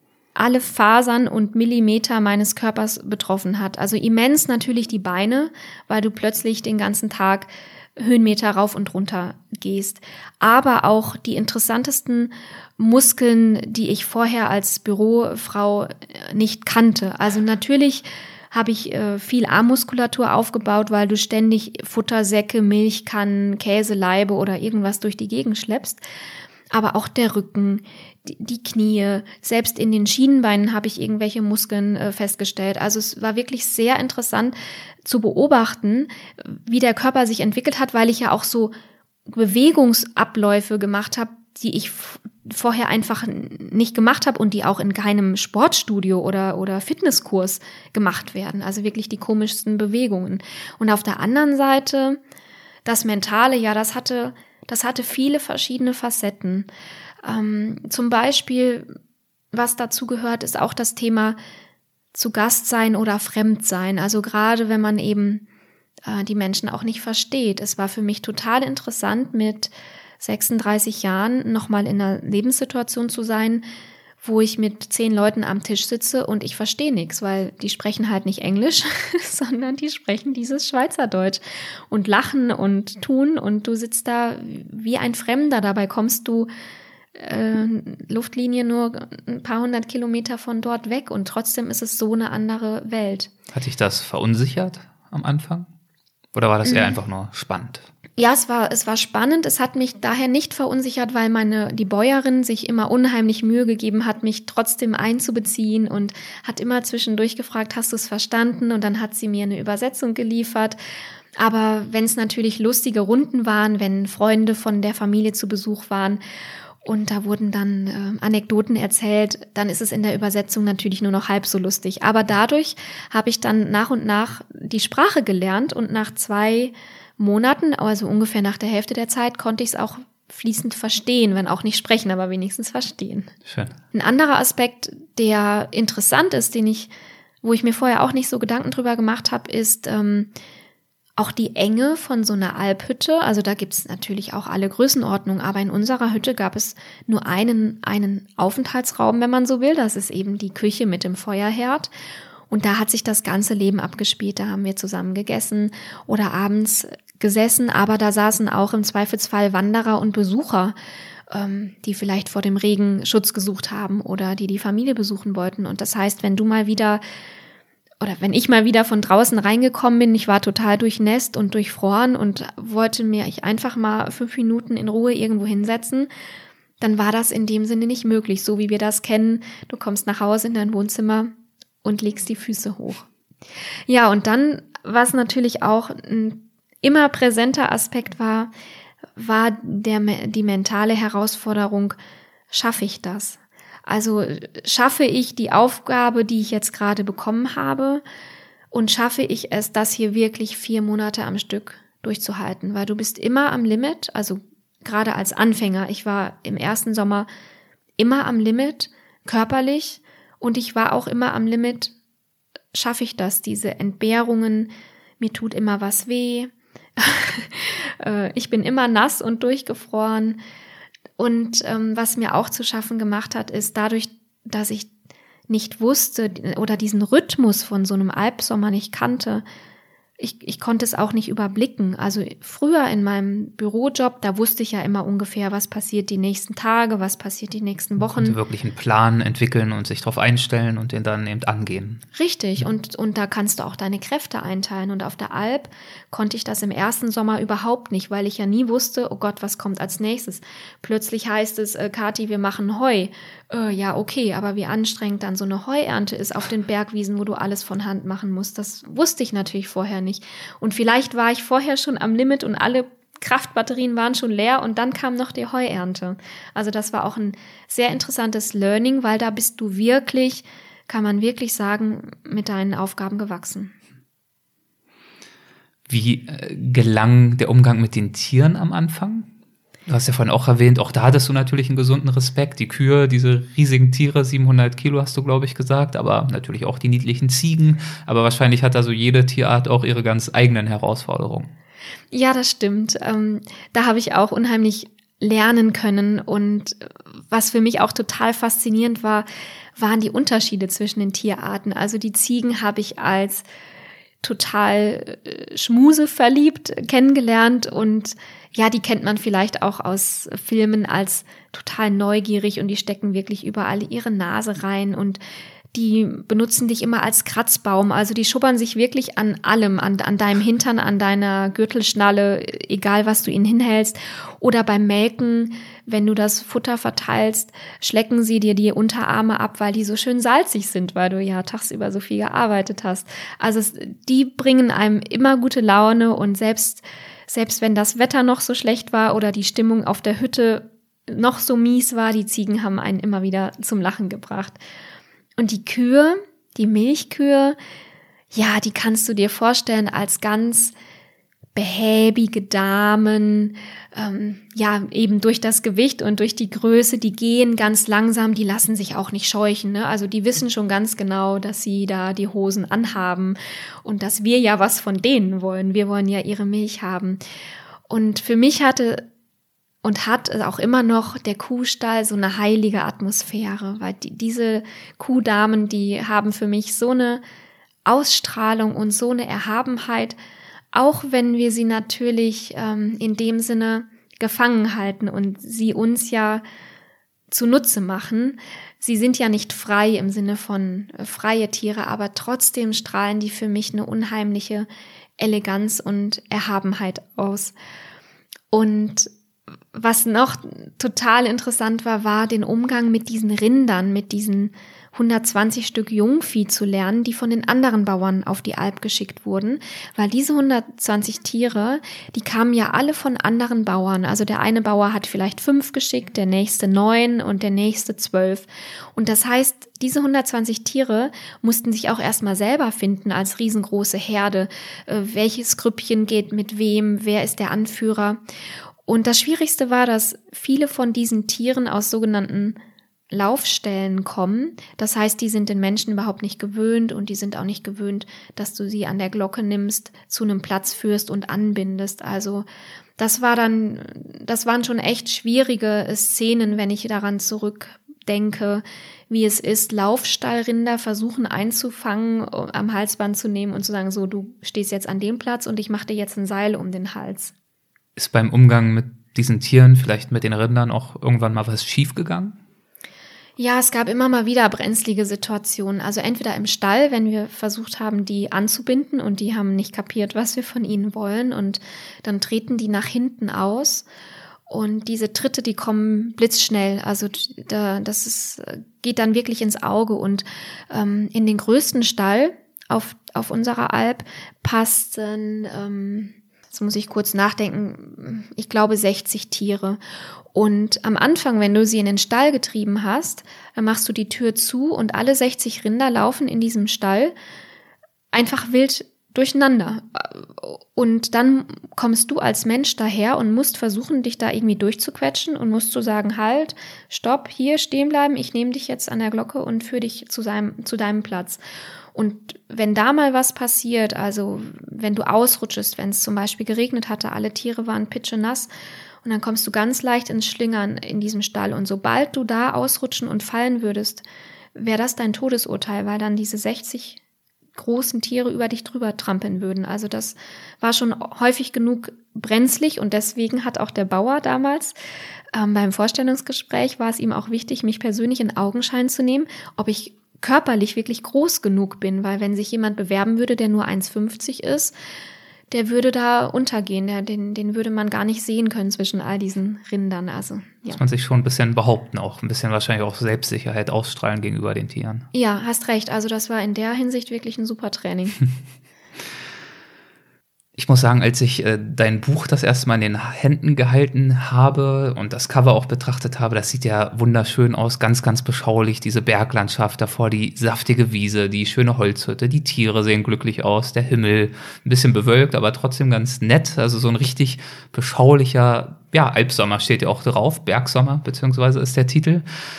Fasern und Millimeter meines Körpers betroffen hat. Also immens natürlich die Beine, weil du plötzlich den ganzen Tag Höhenmeter rauf und runter gehst. Aber auch die interessantesten Muskeln, die ich vorher als Bürofrau nicht kannte. Also natürlich habe ich viel Armmuskulatur aufgebaut, weil du ständig Futtersäcke, Milchkannen, Käselaibe oder irgendwas durch die Gegend schleppst. Aber auch der Rücken, die Knie, selbst in den Schienenbeinen habe ich irgendwelche Muskeln festgestellt. Also es war wirklich sehr interessant zu beobachten, wie der Körper sich entwickelt hat, weil ich ja auch so Bewegungsabläufe gemacht habe, die ich vorher einfach nicht gemacht habe und die auch in keinem Sportstudio oder Fitnesskurs gemacht werden. Also wirklich die komischsten Bewegungen. Und auf der anderen Seite das Mentale, ja, das hatte viele verschiedene Facetten. Zum Beispiel, was dazu gehört, ist auch das Thema zu Gast sein oder fremd sein. Also gerade wenn man eben die Menschen auch nicht versteht. Es war für mich total interessant, mit 36 Jahren nochmal in einer Lebenssituation zu sein, wo ich mit 10 Leuten am Tisch sitze und ich verstehe nichts, weil die sprechen halt nicht Englisch, sondern die sprechen dieses Schweizerdeutsch und lachen und tun und du sitzt da wie ein Fremder. Dabei kommst du Luftlinie nur ein paar 100 Kilometer von dort weg und trotzdem ist es so eine andere Welt. Hat dich das verunsichert am Anfang? Oder war das eher einfach nur spannend? Ja, es war spannend. Es hat mich daher nicht verunsichert, weil die Bäuerin sich immer unheimlich Mühe gegeben hat, mich trotzdem einzubeziehen und hat immer zwischendurch gefragt, hast du es verstanden? Und dann hat sie mir eine Übersetzung geliefert. Aber wenn es natürlich lustige Runden waren, wenn Freunde von der Familie zu Besuch waren und da wurden dann Anekdoten erzählt, dann ist es in der Übersetzung natürlich nur noch halb so lustig. Aber dadurch habe ich dann nach und nach die Sprache gelernt und nach 2 Monaten, also ungefähr nach der Hälfte der Zeit, konnte ich es auch fließend verstehen, wenn auch nicht sprechen, aber wenigstens verstehen. Schön. Ein anderer Aspekt, der interessant ist, wo ich mir vorher auch nicht so Gedanken drüber gemacht habe, ist Auch die Enge von so einer Alphütte, also da gibt es natürlich auch alle Größenordnungen, aber in unserer Hütte gab es nur einen Aufenthaltsraum, wenn man so will. Das ist eben die Küche mit dem Feuerherd. Und da hat sich das ganze Leben abgespielt. Da haben wir zusammen gegessen oder abends gesessen, aber da saßen auch im Zweifelsfall Wanderer und Besucher, die vielleicht vor dem Regen Schutz gesucht haben oder die Familie besuchen wollten. Und das heißt, wenn ich mal wieder von draußen reingekommen bin, ich war total durchnässt und durchfroren und wollte mir einfach mal 5 Minuten in Ruhe irgendwo hinsetzen, dann war das in dem Sinne nicht möglich, so wie wir das kennen. Du kommst nach Hause in dein Wohnzimmer und legst die Füße hoch. Ja, und dann, was natürlich auch ein immer präsenter Aspekt war die mentale Herausforderung, schaffe ich das? Also schaffe ich die Aufgabe, die ich jetzt gerade bekommen habe, und schaffe ich es, das hier wirklich 4 Monate am Stück durchzuhalten? Weil du bist immer am Limit, also gerade als Anfänger. Ich war im ersten Sommer immer am Limit, körperlich, und ich war auch immer am Limit, schaffe ich das, diese Entbehrungen, mir tut immer was weh, ich bin immer nass und durchgefroren. Und was mir auch zu schaffen gemacht hat, ist dadurch, dass ich nicht wusste oder diesen Rhythmus von so einem Alpsommer nicht kannte, ich konnte es auch nicht überblicken. Also früher in meinem Bürojob, da wusste ich ja immer ungefähr, was passiert die nächsten Tage, was passiert die nächsten Wochen. Und wirklich einen Plan entwickeln und sich darauf einstellen und den dann eben angehen. Richtig, und da kannst du auch deine Kräfte einteilen. Und auf der Alp konnte ich das im ersten Sommer überhaupt nicht, weil ich ja nie wusste, oh Gott, was kommt als nächstes? Plötzlich heißt es, Kathi, wir machen Heu. Ja, okay, aber wie anstrengend dann so eine Heuernte ist auf den Bergwiesen, wo du alles von Hand machen musst. Das wusste ich natürlich vorher nicht. Und vielleicht war ich vorher schon am Limit und alle Kraftbatterien waren schon leer und dann kam noch die Heuernte. Also das war auch ein sehr interessantes Learning, weil da bist du wirklich, kann man wirklich sagen, mit deinen Aufgaben gewachsen. Wie gelang der Umgang mit den Tieren am Anfang? Du hast ja vorhin auch erwähnt, auch da hattest du natürlich einen gesunden Respekt. Die Kühe, diese riesigen Tiere, 700 Kilo hast du, glaube ich, gesagt, aber natürlich auch die niedlichen Ziegen. Aber wahrscheinlich hat da so jede Tierart auch ihre ganz eigenen Herausforderungen. Ja, das stimmt. Da habe ich auch unheimlich lernen können. Und was für mich auch total faszinierend war, waren die Unterschiede zwischen den Tierarten. Also die Ziegen habe ich als total schmuseverliebt kennengelernt und ja, die kennt man vielleicht auch aus Filmen als total neugierig und die stecken wirklich überall ihre Nase rein und die benutzen dich immer als Kratzbaum. Also die schubbern sich wirklich an allem, an deinem Hintern, an deiner Gürtelschnalle, egal was du ihnen hinhältst. Oder beim Melken, wenn du das Futter verteilst, schlecken sie dir die Unterarme ab, weil die so schön salzig sind, weil du ja tagsüber so viel gearbeitet hast. Also die bringen einem immer gute Laune und selbst wenn das Wetter noch so schlecht war oder die Stimmung auf der Hütte noch so mies war, die Ziegen haben einen immer wieder zum Lachen gebracht. Und die Kühe, die Milchkühe, ja, die kannst du dir vorstellen als ganz behäbige Damen, ja, eben durch das Gewicht und durch die Größe, die gehen ganz langsam, die lassen sich auch nicht scheuchen, ne? Also die wissen schon ganz genau, dass sie da die Hosen anhaben und dass wir ja was von denen wollen. Wir wollen ja ihre Milch haben. Und für mich hatte und hat auch immer noch der Kuhstall so eine heilige Atmosphäre, weil diese Kuhdamen, die haben für mich so eine Ausstrahlung und so eine Erhabenheit, auch wenn wir sie natürlich in dem Sinne gefangen halten und sie uns ja zunutze machen. Sie sind ja nicht frei im Sinne von freie Tiere, aber trotzdem strahlen die für mich eine unheimliche Eleganz und Erhabenheit aus. Und was noch total interessant war den Umgang mit diesen Rindern, mit diesen 120 Stück Jungvieh zu lernen, die von den anderen Bauern auf die Alp geschickt wurden, weil diese 120 Tiere, die kamen ja alle von anderen Bauern. Also der eine Bauer hat vielleicht 5 geschickt, der nächste 9 und der nächste 12. Und das heißt, diese 120 Tiere mussten sich auch erstmal selber finden als riesengroße Herde. Welches Grüppchen geht mit wem? Wer ist der Anführer? Und das Schwierigste war, dass viele von diesen Tieren aus sogenannten Laufstellen kommen. Das heißt, die sind den Menschen überhaupt nicht gewöhnt und die sind auch nicht gewöhnt, dass du sie an der Glocke nimmst, zu einem Platz führst und anbindest. Also das waren schon echt schwierige Szenen, wenn ich daran zurückdenke, wie es ist, Laufstallrinder versuchen einzufangen, am Halsband zu nehmen und zu sagen, so, du stehst jetzt an dem Platz und ich mache dir jetzt ein Seil um den Hals. Ist beim Umgang mit diesen Tieren, vielleicht mit den Rindern, auch irgendwann mal was schiefgegangen? Ja, es gab immer mal wieder brenzlige Situationen. Also entweder im Stall, wenn wir versucht haben, die anzubinden und die haben nicht kapiert, was wir von ihnen wollen und dann treten die nach hinten aus und diese Tritte, die kommen blitzschnell. Also geht dann wirklich ins Auge und in den größten Stall auf unserer Alp passten, jetzt muss ich kurz nachdenken, ich glaube 60 Tiere. Und am Anfang, wenn du sie in den Stall getrieben hast, dann machst du die Tür zu und alle 60 Rinder laufen in diesem Stall einfach wild durcheinander. Und dann kommst du als Mensch daher und musst versuchen, dich da irgendwie durchzuquetschen und musst so sagen, halt, stopp, hier stehen bleiben, ich nehme dich jetzt an der Glocke und führe dich zu deinem Platz. Und wenn da mal was passiert, also wenn du ausrutschest, wenn es zum Beispiel geregnet hatte, alle Tiere waren pitschenass, und dann kommst du ganz leicht ins Schlingern in diesem Stall. Und sobald du da ausrutschen und fallen würdest, wäre das dein Todesurteil, weil dann diese 60 großen Tiere über dich drüber trampeln würden. Also das war schon häufig genug brenzlig und deswegen hat auch der Bauer damals beim Vorstellungsgespräch war es ihm auch wichtig, mich persönlich in Augenschein zu nehmen, ob ich körperlich wirklich groß genug bin, weil wenn sich jemand bewerben würde, der nur 1,50 ist, der würde da untergehen, den würde man gar nicht sehen können zwischen all diesen Rindern. Also, ja. Muss man sich schon ein bisschen behaupten, auch ein bisschen wahrscheinlich auch Selbstsicherheit ausstrahlen gegenüber den Tieren. Ja, hast recht. Also das war in der Hinsicht wirklich ein super Training. Ich muss sagen, als ich dein Buch das erste Mal in den Händen gehalten habe und das Cover auch betrachtet habe, das sieht ja wunderschön aus, ganz, ganz beschaulich, diese Berglandschaft, davor die saftige Wiese, die schöne Holzhütte, die Tiere sehen glücklich aus, der Himmel ein bisschen bewölkt, aber trotzdem ganz nett, also so ein richtig beschaulicher, ja, Alpsommer steht ja auch drauf, Bergsommer beziehungsweise ist der Titel.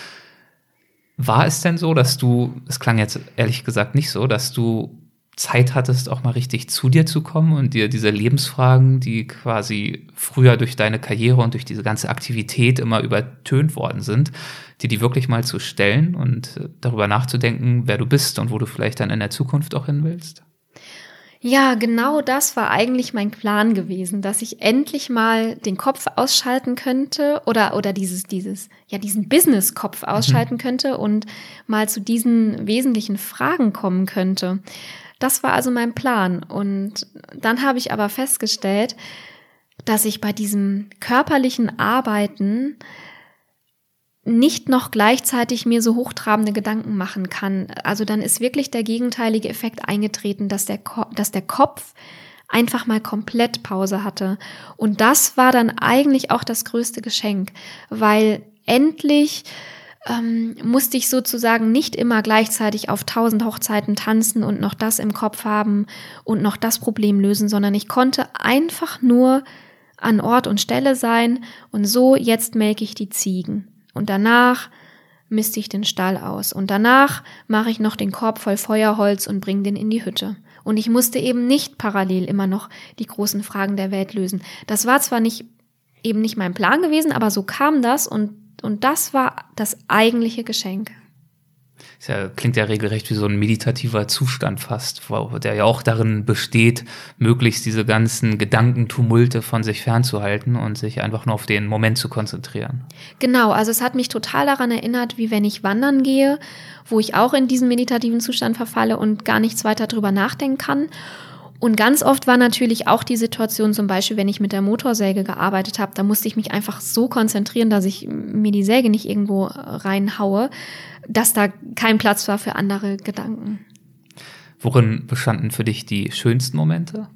War es denn so, dass du, es klang jetzt ehrlich gesagt nicht so, dass du Zeit hattest, auch mal richtig zu dir zu kommen und dir diese Lebensfragen, die quasi früher durch deine Karriere und durch diese ganze Aktivität immer übertönt worden sind, die wirklich mal zu stellen und darüber nachzudenken, wer du bist und wo du vielleicht dann in der Zukunft auch hin willst? Ja, genau das war eigentlich mein Plan gewesen, dass ich endlich mal den Kopf ausschalten könnte oder diesen Business-Kopf ausschalten könnte und mal zu diesen wesentlichen Fragen kommen könnte. Das war also mein Plan. Und dann habe ich aber festgestellt, dass ich bei diesem körperlichen Arbeiten nicht noch gleichzeitig mir so hochtrabende Gedanken machen kann. Also dann ist wirklich der gegenteilige Effekt eingetreten, dass der Kopf einfach mal komplett Pause hatte. Und das war dann eigentlich auch das größte Geschenk, weil endlich musste ich sozusagen nicht immer gleichzeitig auf 1000 Hochzeiten tanzen und noch das im Kopf haben und noch das Problem lösen, sondern ich konnte einfach nur an Ort und Stelle sein und so, jetzt melke ich die Ziegen und danach misste ich den Stall aus und danach mache ich noch den Korb voll Feuerholz und bringe den in die Hütte. Und ich musste eben nicht parallel immer noch die großen Fragen der Welt lösen. Das war zwar eben nicht mein Plan gewesen, aber so kam das und das war das eigentliche Geschenk. Ja, klingt ja regelrecht wie so ein meditativer Zustand fast, der ja auch darin besteht, möglichst diese ganzen Gedankentumulte von sich fernzuhalten und sich einfach nur auf den Moment zu konzentrieren. Genau, also es hat mich total daran erinnert, wie wenn ich wandern gehe, wo ich auch in diesen meditativen Zustand verfalle und gar nichts weiter drüber nachdenken kann. Und ganz oft war natürlich auch die Situation, zum Beispiel, wenn ich mit der Motorsäge gearbeitet habe, da musste ich mich einfach so konzentrieren, dass ich mir die Säge nicht irgendwo reinhaue, dass da kein Platz war für andere Gedanken. Worin bestanden für dich die schönsten Momente?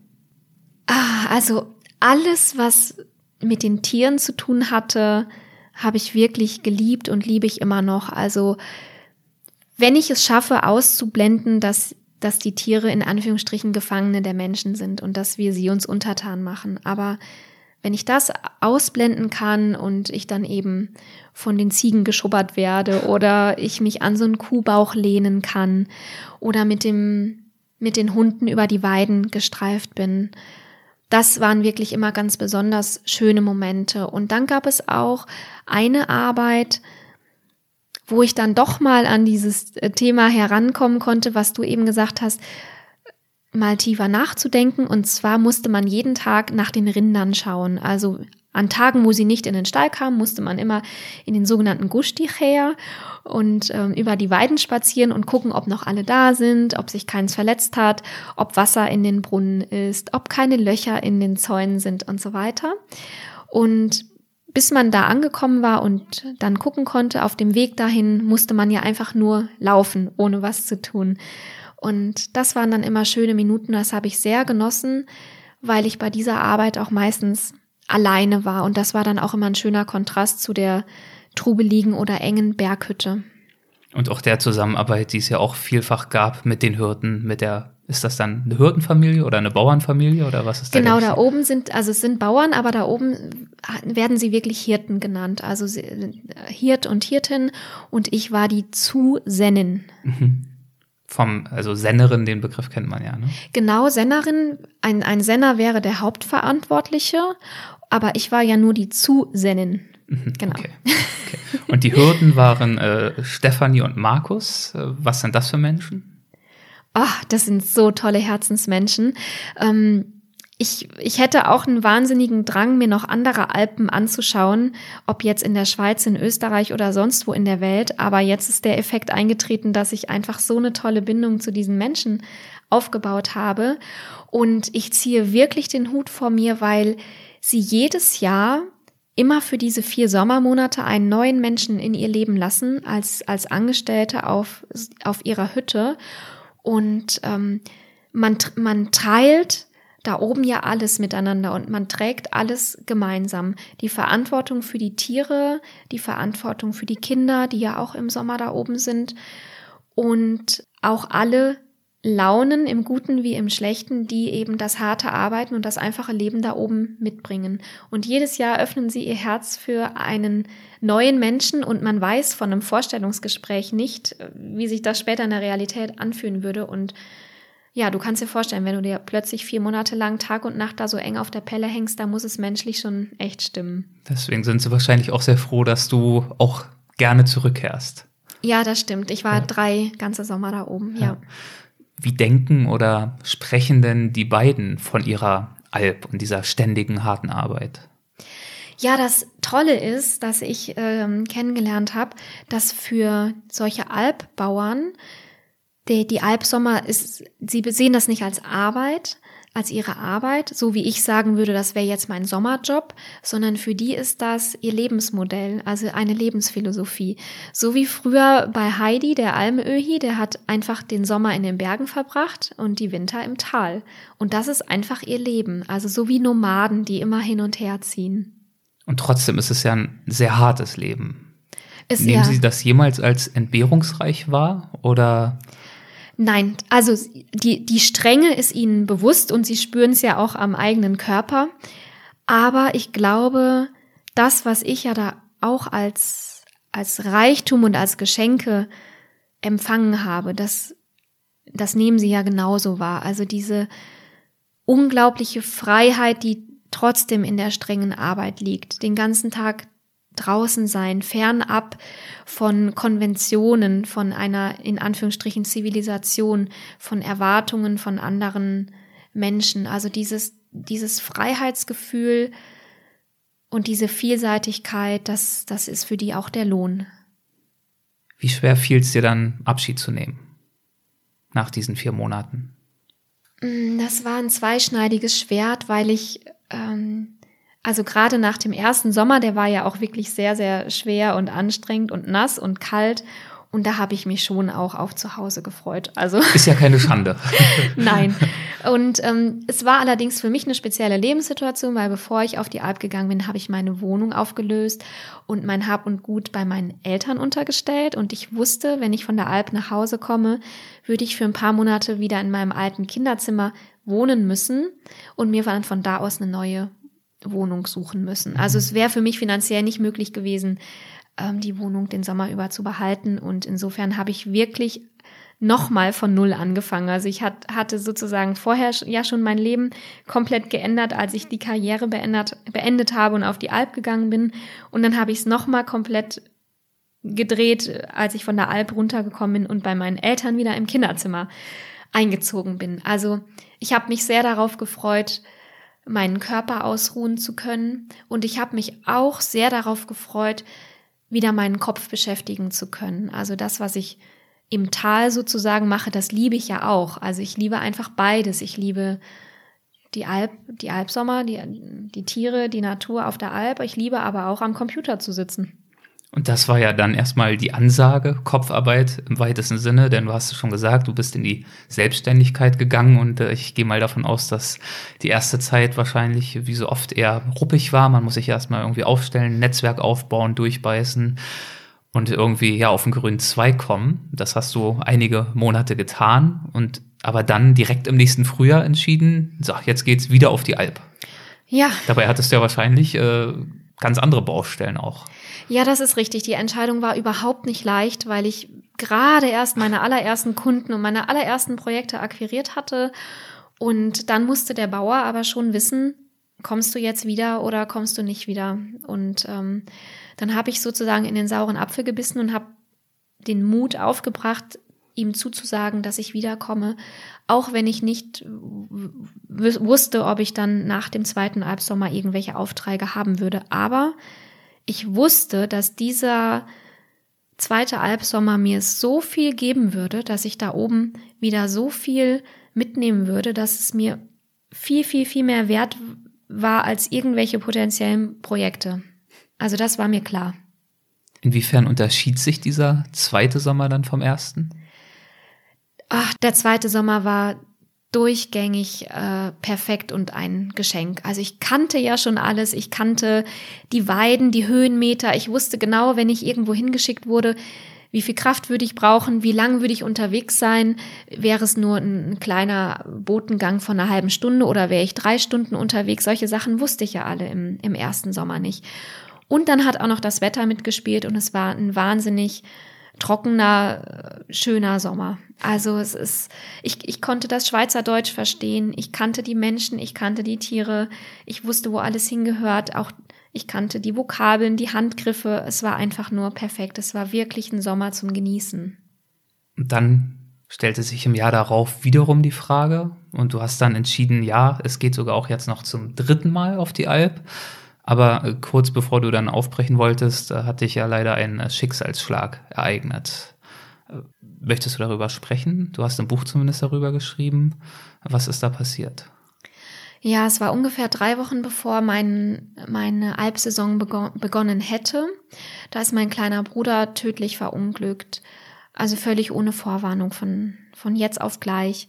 Also alles, was mit den Tieren zu tun hatte, habe ich wirklich geliebt und liebe ich immer noch. Also wenn ich es schaffe, auszublenden, dass die Tiere in Anführungsstrichen Gefangene der Menschen sind und dass wir sie uns untertan machen. Aber wenn ich das ausblenden kann und ich dann eben von den Ziegen geschubbert werde oder ich mich an so einen Kuhbauch lehnen kann oder mit den Hunden über die Weiden gestreift bin, das waren wirklich immer ganz besonders schöne Momente. Und dann gab es auch eine Arbeit, wo ich dann doch mal an dieses Thema herankommen konnte, was du eben gesagt hast, mal tiefer nachzudenken. Und zwar musste man jeden Tag nach den Rindern schauen. Also an Tagen, wo sie nicht in den Stall kamen, musste man immer in den sogenannten Gustich her und über die Weiden spazieren und gucken, ob noch alle da sind, ob sich keins verletzt hat, ob Wasser in den Brunnen ist, ob keine Löcher in den Zäunen sind und so weiter. Und bis man da angekommen war und dann gucken konnte, auf dem Weg dahin musste man ja einfach nur laufen, ohne was zu tun. Und das waren dann immer schöne Minuten, das habe ich sehr genossen, weil ich bei dieser Arbeit auch meistens alleine war. Und das war dann auch immer ein schöner Kontrast zu der trubeligen oder engen Berghütte. Und auch der Zusammenarbeit, die es ja auch vielfach gab mit den Hirten, ist das dann eine Hirtenfamilie oder eine Bauernfamilie oder was ist da? Genau, da oben es sind Bauern, aber da oben werden sie wirklich Hirten genannt. Also Hirt und Hirtin und ich war die Zusennin. Mhm. Also Sennerin, den Begriff kennt man ja, ne? Genau, Sennerin. Ein Senner wäre der Hauptverantwortliche, aber ich war ja nur die Zusennin. Genau. Okay. Und die Hirten waren Stefanie und Markus. Was sind das für Menschen? Ach, das sind so tolle Herzensmenschen. Ich hätte auch einen wahnsinnigen Drang, mir noch andere Alpen anzuschauen, ob jetzt in der Schweiz, in Österreich oder sonst wo in der Welt. Aber jetzt ist der Effekt eingetreten, dass ich einfach so eine tolle Bindung zu diesen Menschen aufgebaut habe. Und ich ziehe wirklich den Hut vor mir, weil sie jedes Jahr immer für diese 4 Sommermonate einen neuen Menschen in ihr Leben lassen, als Angestellte auf ihrer Hütte. Und man teilt da oben ja alles miteinander und man trägt alles gemeinsam. Die Verantwortung für die Tiere, die Verantwortung für die Kinder, die ja auch im Sommer da oben sind und auch alle Launen im Guten wie im Schlechten, die eben das harte Arbeiten und das einfache Leben da oben mitbringen. Und jedes Jahr öffnen sie ihr Herz für einen neuen Menschen und man weiß von einem Vorstellungsgespräch nicht, wie sich das später in der Realität anfühlen würde. Und ja, du kannst dir vorstellen, wenn du dir plötzlich 4 Monate lang Tag und Nacht da so eng auf der Pelle hängst, da muss es menschlich schon echt stimmen. Deswegen sind sie wahrscheinlich auch sehr froh, dass du auch gerne zurückkehrst. Ja, das stimmt. Ich war 3 ganze Sommer da oben, ja. Wie denken oder sprechen denn die beiden von ihrer Alp und dieser ständigen, harten Arbeit? Ja, das Tolle ist, dass ich kennengelernt habe, dass für solche Alpbauern die Alpsommer sie sehen das nicht als Arbeit, als ihre Arbeit, so wie ich sagen würde, das wäre jetzt mein Sommerjob, sondern für die ist das ihr Lebensmodell, also eine Lebensphilosophie. So wie früher bei Heidi, der Almöhi, der hat einfach den Sommer in den Bergen verbracht und die Winter im Tal. Und das ist einfach ihr Leben, also so wie Nomaden, die immer hin und her ziehen. Und trotzdem ist es ja ein sehr hartes Leben. Nehmen Sie das jemals als entbehrungsreich wahr oder? Nein, also die Strenge ist ihnen bewusst und sie spüren es ja auch am eigenen Körper. Aber ich glaube, das, was ich ja da auch als Reichtum und als Geschenke empfangen habe, das nehmen sie ja genauso wahr. Also diese unglaubliche Freiheit, die trotzdem in der strengen Arbeit liegt, den ganzen Tag draußen sein, fernab von Konventionen, von einer, in Anführungsstrichen, Zivilisation, von Erwartungen von anderen Menschen. Also dieses Freiheitsgefühl und diese Vielseitigkeit, das ist für die auch der Lohn. Wie schwer fiel es dir dann, Abschied zu nehmen nach diesen 4 Monaten? Das war ein zweischneidiges Schwert, weil ich also gerade nach dem ersten Sommer, der war ja auch wirklich sehr, sehr schwer und anstrengend und nass und kalt. Und da habe ich mich schon auch auf zu Hause gefreut. Also ist ja keine Schande. Nein. Und es war allerdings für mich eine spezielle Lebenssituation, weil bevor ich auf die Alp gegangen bin, habe ich meine Wohnung aufgelöst und mein Hab und Gut bei meinen Eltern untergestellt. Und ich wusste, wenn ich von der Alp nach Hause komme, würde ich für ein paar Monate wieder in meinem alten Kinderzimmer wohnen müssen und mir dann von da aus eine neue Wohnung suchen müssen. Also es wäre für mich finanziell nicht möglich gewesen, die Wohnung den Sommer über zu behalten. Und insofern habe ich wirklich nochmal von Null angefangen. Also ich hatte sozusagen vorher ja schon mein Leben komplett geändert, als ich die Karriere beendet habe und auf die Alp gegangen bin. Und dann habe ich es nochmal komplett gedreht, als ich von der Alp runtergekommen bin und bei meinen Eltern wieder im Kinderzimmer eingezogen bin. Also ich habe mich sehr darauf gefreut, meinen Körper ausruhen zu können. Und ich habe mich auch sehr darauf gefreut, wieder meinen Kopf beschäftigen zu können. Also das, was ich im Tal sozusagen mache, das liebe ich ja auch. Also ich liebe einfach beides. Ich liebe die Alpsommer, die Tiere, die Natur auf der Alp. Ich liebe aber auch am Computer zu sitzen. Und das war ja dann erstmal die Ansage, Kopfarbeit im weitesten Sinne, denn du hast es schon gesagt, du bist in die Selbstständigkeit gegangen und ich gehe mal davon aus, dass die erste Zeit wahrscheinlich wie so oft eher ruppig war. Man muss sich erstmal irgendwie aufstellen, Netzwerk aufbauen, durchbeißen und irgendwie ja auf den grünen Zweig kommen. Das hast du einige Monate getan und aber dann direkt im nächsten Frühjahr entschieden, so, jetzt geht's wieder auf die Alp. Ja. Dabei hattest du ja wahrscheinlich ganz andere Baustellen auch. Ja, das ist richtig. Die Entscheidung war überhaupt nicht leicht, weil ich gerade erst meine allerersten Kunden und meine allerersten Projekte akquiriert hatte. Und dann musste der Bauer aber schon wissen, kommst du jetzt wieder oder kommst du nicht wieder? Und dann habe ich sozusagen in den sauren Apfel gebissen und habe den Mut aufgebracht, ihm zuzusagen, dass ich wiederkomme, auch wenn ich nicht wusste, ob ich dann nach dem zweiten Alpsommer irgendwelche Aufträge haben würde. Aber ich wusste, dass dieser zweite Alpsommer mir so viel geben würde, dass ich da oben wieder so viel mitnehmen würde, dass es mir viel, viel, viel mehr wert war als irgendwelche potenziellen Projekte. Also das war mir klar. Inwiefern unterschied sich dieser zweite Sommer dann vom ersten? Ach, der zweite Sommer war durchgängig perfekt und ein Geschenk. Also ich kannte ja schon alles. Ich kannte die Weiden, die Höhenmeter. Ich wusste genau, wenn ich irgendwo hingeschickt wurde, wie viel Kraft würde ich brauchen, wie lang würde ich unterwegs sein. Wäre es nur ein kleiner Botengang von einer halben Stunde oder wäre ich 3 Stunden unterwegs? Solche Sachen wusste ich ja alle im ersten Sommer nicht. Und dann hat auch noch das Wetter mitgespielt und es war ein wahnsinnig trockener, schöner Sommer. Also ich konnte das Schweizerdeutsch verstehen, ich kannte die Menschen, ich kannte die Tiere, ich wusste, wo alles hingehört, auch ich kannte die Vokabeln, die Handgriffe, es war einfach nur perfekt, es war wirklich ein Sommer zum Genießen. Und dann stellte sich im Jahr darauf wiederum die Frage und du hast dann entschieden, ja, es geht sogar auch jetzt noch zum 3. Mal auf die Alp. Aber kurz bevor du dann aufbrechen wolltest, hat dich ja leider ein Schicksalsschlag ereignet. Möchtest du darüber sprechen? Du hast ein Buch zumindest darüber geschrieben. Was ist da passiert? Ja, es war ungefähr 3 Wochen bevor meine Alpsaison begonnen hätte. Da ist mein kleiner Bruder tödlich verunglückt. Also völlig ohne Vorwarnung von jetzt auf gleich.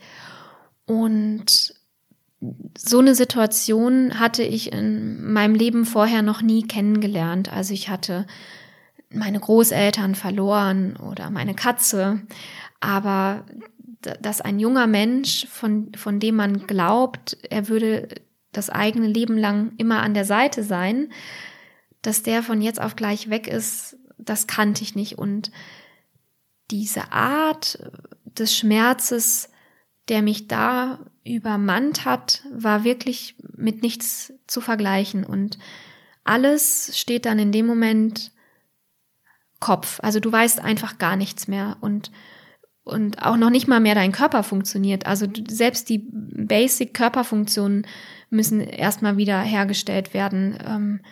Und so eine Situation hatte ich in meinem Leben vorher noch nie kennengelernt. Also ich hatte meine Großeltern verloren oder meine Katze, aber dass ein junger Mensch, von dem man glaubt, er würde das eigene Leben lang immer an der Seite sein, dass der von jetzt auf gleich weg ist, das kannte ich nicht. Und diese Art des Schmerzes, der mich da übermannt hat, war wirklich mit nichts zu vergleichen. Und alles steht dann in dem Moment Kopf. Also du weißt einfach gar nichts mehr und auch noch nicht mal mehr dein Körper funktioniert. Also selbst die Basic-Körperfunktionen müssen erstmal wieder hergestellt werden.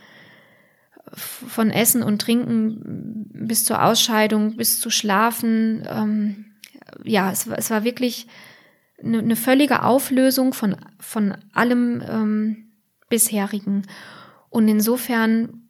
Von Essen und Trinken bis zur Ausscheidung, bis zu Schlafen. Ja, es war wirklich eine völlige Auflösung von allem bisherigen. Und insofern,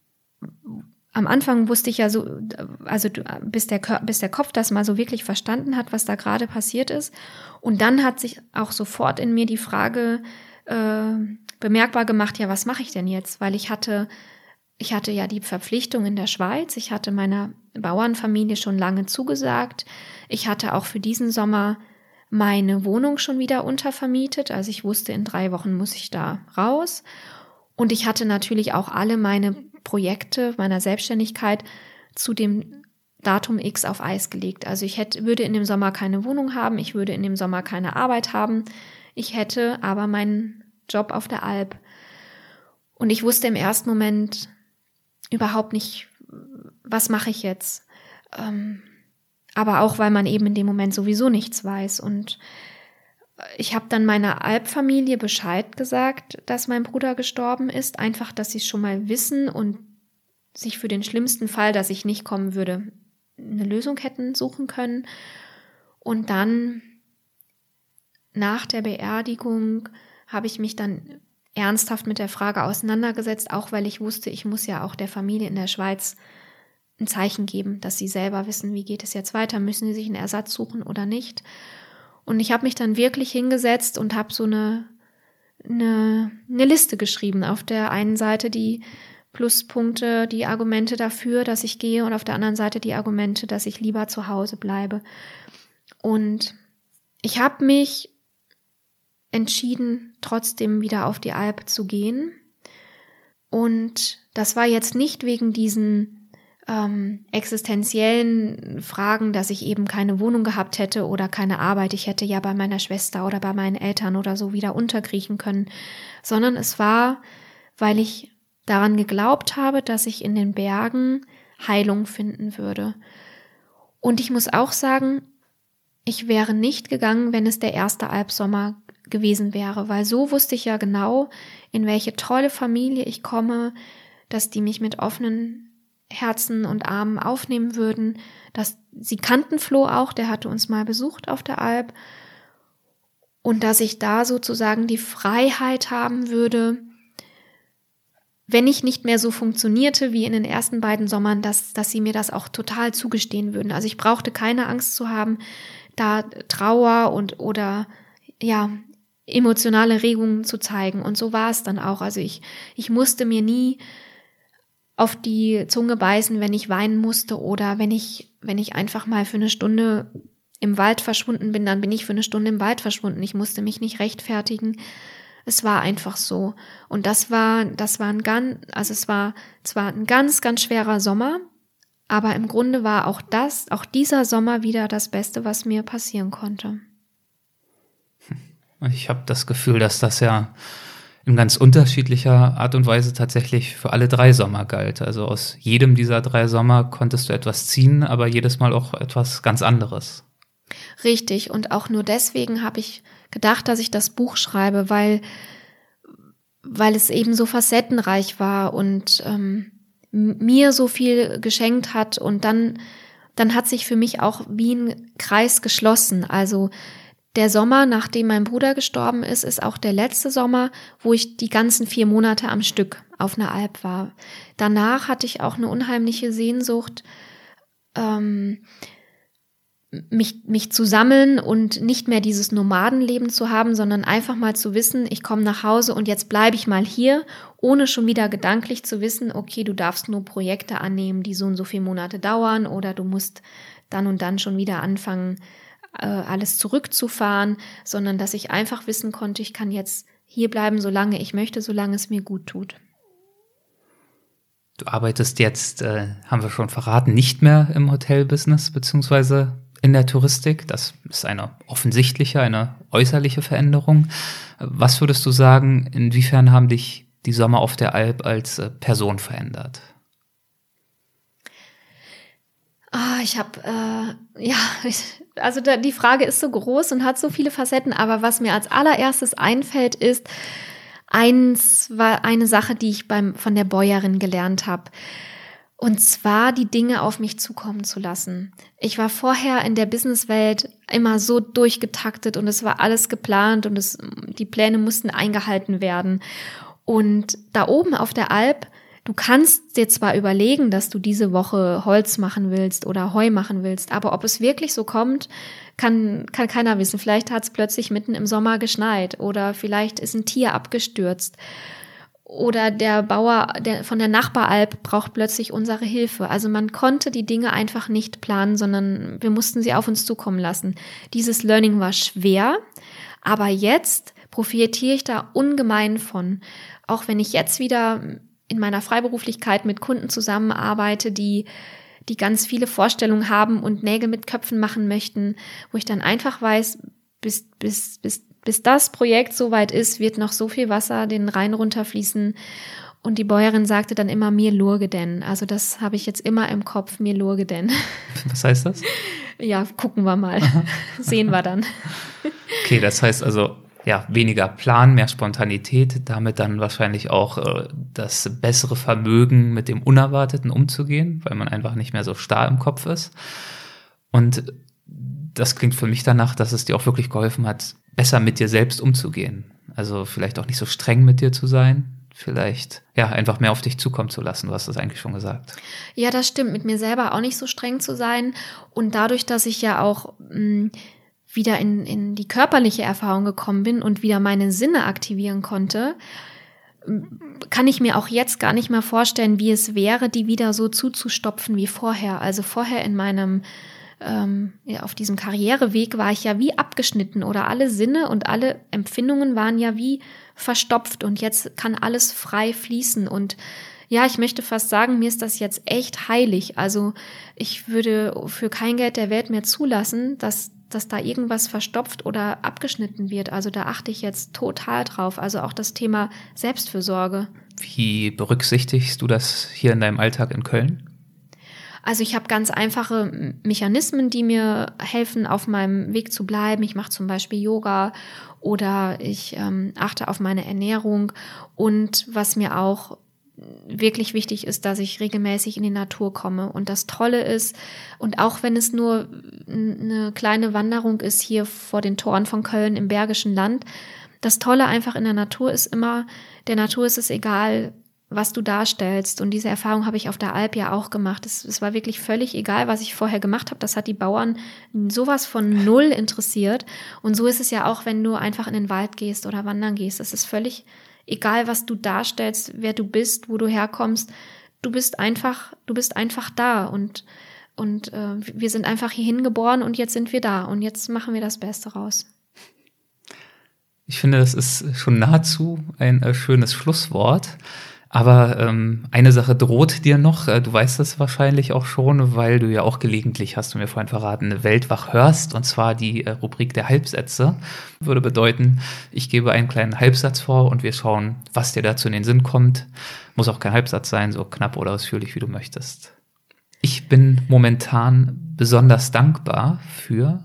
am Anfang wusste ich ja so, also bis der Kopf das mal so wirklich verstanden hat, was da gerade passiert ist. Und dann hat sich auch sofort in mir die Frage bemerkbar gemacht, ja, was mache ich denn jetzt? Weil ich hatte ja die Verpflichtung in der Schweiz, ich hatte meiner Bauernfamilie schon lange zugesagt, ich hatte auch für diesen Sommer meine Wohnung schon wieder untervermietet, also ich wusste, in 3 Wochen muss ich da raus. Und ich hatte natürlich auch alle meine Projekte meiner Selbstständigkeit zu dem Datum X auf Eis gelegt. Also ich würde in dem Sommer keine Wohnung haben, ich würde in dem Sommer keine Arbeit haben, ich hätte aber meinen Job auf der Alp. Und ich wusste im ersten Moment überhaupt nicht, was mache ich jetzt. Aber auch, weil man eben in dem Moment sowieso nichts weiß. Und ich habe dann meiner Alpfamilie Bescheid gesagt, dass mein Bruder gestorben ist. Einfach, dass sie es schon mal wissen und sich für den schlimmsten Fall, dass ich nicht kommen würde, eine Lösung hätten suchen können. Und dann nach der Beerdigung habe ich mich dann ernsthaft mit der Frage auseinandergesetzt, auch weil ich wusste, ich muss ja auch der Familie in der Schweiz ein Zeichen geben, dass sie selber wissen, wie geht es jetzt weiter, müssen sie sich einen Ersatz suchen oder nicht. Und ich habe mich dann wirklich hingesetzt und habe so eine Liste geschrieben. Auf der einen Seite die Pluspunkte, die Argumente dafür, dass ich gehe, und auf der anderen Seite die Argumente, dass ich lieber zu Hause bleibe. Und ich habe mich entschieden, trotzdem wieder auf die Alp zu gehen. Und das war jetzt nicht wegen diesen existenziellen Fragen, dass ich eben keine Wohnung gehabt hätte oder keine Arbeit. Ich hätte ja bei meiner Schwester oder bei meinen Eltern oder so wieder unterkriechen können, sondern es war, weil ich daran geglaubt habe, dass ich in den Bergen Heilung finden würde. Und ich muss auch sagen, ich wäre nicht gegangen, wenn es der erste Alpsommer gewesen wäre, weil so wusste ich ja genau, in welche tolle Familie ich komme, dass die mich mit offenen Herzen und Armen aufnehmen würden, dass sie kannten Flo auch, der hatte uns mal besucht auf der Alp, und dass ich da sozusagen die Freiheit haben würde, wenn ich nicht mehr so funktionierte wie in den ersten beiden Sommern, dass sie mir das auch total zugestehen würden. Also ich brauchte keine Angst zu haben, da Trauer oder emotionale Regungen zu zeigen. Und so war es dann auch. Also ich musste mir nie auf die Zunge beißen, wenn ich weinen musste, oder wenn ich einfach mal für eine Stunde im Wald verschwunden bin, dann bin ich für eine Stunde im Wald verschwunden. Ich musste mich nicht rechtfertigen. Es war einfach so. Und es war zwar ein ganz, ganz schwerer Sommer, aber im Grunde war auch dieser Sommer wieder das Beste, was mir passieren konnte. Ich habe das Gefühl, dass das ja in ganz unterschiedlicher Art und Weise tatsächlich für alle 3 Sommer galt. Also aus jedem dieser 3 Sommer konntest du etwas ziehen, aber jedes Mal auch etwas ganz anderes. Richtig, und auch nur deswegen habe ich gedacht, dass ich das Buch schreibe, weil es eben so facettenreich war und mir so viel geschenkt hat, und dann hat sich für mich auch wie ein Kreis geschlossen. Also der Sommer, nachdem mein Bruder gestorben ist, ist auch der letzte Sommer, wo ich die ganzen 4 Monate am Stück auf einer Alp war. Danach hatte ich auch eine unheimliche Sehnsucht, mich zu sammeln und nicht mehr dieses Nomadenleben zu haben, sondern einfach mal zu wissen, ich komme nach Hause und jetzt bleibe ich mal hier, ohne schon wieder gedanklich zu wissen, okay, du darfst nur Projekte annehmen, die so und so viele Monate dauern, oder du musst dann und dann schon wieder anfangen, alles zurückzufahren, sondern dass ich einfach wissen konnte, ich kann jetzt hier bleiben, solange ich möchte, solange es mir gut tut. Du arbeitest jetzt, haben wir schon verraten, nicht mehr im Hotelbusiness beziehungsweise in der Touristik. Das ist eine offensichtliche, eine äußerliche Veränderung. Was würdest du sagen, inwiefern haben dich die Sommer auf der Alp als Person verändert? Die Frage ist so groß und hat so viele Facetten, aber was mir als allererstes einfällt, ist, war eine Sache, die ich von der Bäuerin gelernt habe. Und zwar die Dinge auf mich zukommen zu lassen. Ich war vorher in der Businesswelt immer so durchgetaktet und es war alles geplant und die Pläne mussten eingehalten werden. Und da oben auf der Alp, du kannst dir zwar überlegen, dass du diese Woche Holz machen willst oder Heu machen willst, aber ob es wirklich so kommt, kann keiner wissen. Vielleicht hat es plötzlich mitten im Sommer geschneit oder vielleicht ist ein Tier abgestürzt oder der Bauer von der Nachbaralp braucht plötzlich unsere Hilfe. Also man konnte die Dinge einfach nicht planen, sondern wir mussten sie auf uns zukommen lassen. Dieses Learning war schwer, aber jetzt profitiere ich da ungemein von. Auch wenn ich jetzt wieder in meiner Freiberuflichkeit mit Kunden zusammenarbeite, die ganz viele Vorstellungen haben und Nägel mit Köpfen machen möchten, wo ich dann einfach weiß, bis das Projekt soweit ist, wird noch so viel Wasser den Rhein runterfließen. Und die Bäuerin sagte dann immer, mir lurge denn. Also das habe ich jetzt immer im Kopf, mir lurge denn. Was heißt das? Ja, gucken wir mal. Sehen wir dann. Okay, das heißt also, ja, weniger Plan, mehr Spontanität, damit dann wahrscheinlich auch das bessere Vermögen, mit dem Unerwarteten umzugehen, weil man einfach nicht mehr so starr im Kopf ist. Und das klingt für mich danach, dass es dir auch wirklich geholfen hat, besser mit dir selbst umzugehen. Also vielleicht auch nicht so streng mit dir zu sein, vielleicht ja einfach mehr auf dich zukommen zu lassen. Du hast das eigentlich schon gesagt. Ja, das stimmt. Mit mir selber auch nicht so streng zu sein. Und dadurch, dass ich ja auch wieder in die körperliche Erfahrung gekommen bin und wieder meine Sinne aktivieren konnte, kann ich mir auch jetzt gar nicht mehr vorstellen, wie es wäre, die wieder so zuzustopfen wie vorher. Also vorher in meinem auf diesem Karriereweg war ich ja wie abgeschnitten oder alle Sinne und alle Empfindungen waren ja wie verstopft und jetzt kann alles frei fließen und ja, ich möchte fast sagen, mir ist das jetzt echt heilig. Also ich würde für kein Geld der Welt mehr zulassen, dass da irgendwas verstopft oder abgeschnitten wird. Also da achte ich jetzt total drauf. Also auch das Thema Selbstfürsorge. Wie berücksichtigst du das hier in deinem Alltag in Köln? Also ich habe ganz einfache Mechanismen, die mir helfen, auf meinem Weg zu bleiben. Ich mache zum Beispiel Yoga oder ich achte auf meine Ernährung. Und was mir auch wirklich wichtig ist, dass ich regelmäßig in die Natur komme. Und das Tolle ist, und auch wenn es nur eine kleine Wanderung ist hier vor den Toren von Köln im Bergischen Land, das Tolle einfach in der Natur ist immer, der Natur ist es egal, was du darstellst. Und diese Erfahrung habe ich auf der Alp ja auch gemacht. Es war wirklich völlig egal, was ich vorher gemacht habe. Das hat die Bauern sowas von null interessiert. Und so ist es ja auch, wenn du einfach in den Wald gehst oder wandern gehst. Es ist völlig egal, was du darstellst, wer du bist, wo du herkommst. Du bist einfach da. Und wir sind einfach hierhin geboren und jetzt sind wir da. Und jetzt machen wir das Beste raus. Ich finde, das ist schon nahezu ein schönes Schlusswort. Aber eine Sache droht dir noch, du weißt das wahrscheinlich auch schon, weil du ja auch gelegentlich, hast du mir vorhin verraten, Weltwach hörst, und zwar die Rubrik der Halbsätze. Würde bedeuten, ich gebe einen kleinen Halbsatz vor und wir schauen, was dir dazu in den Sinn kommt. Muss auch kein Halbsatz sein, so knapp oder ausführlich, wie du möchtest. Ich bin momentan besonders dankbar für...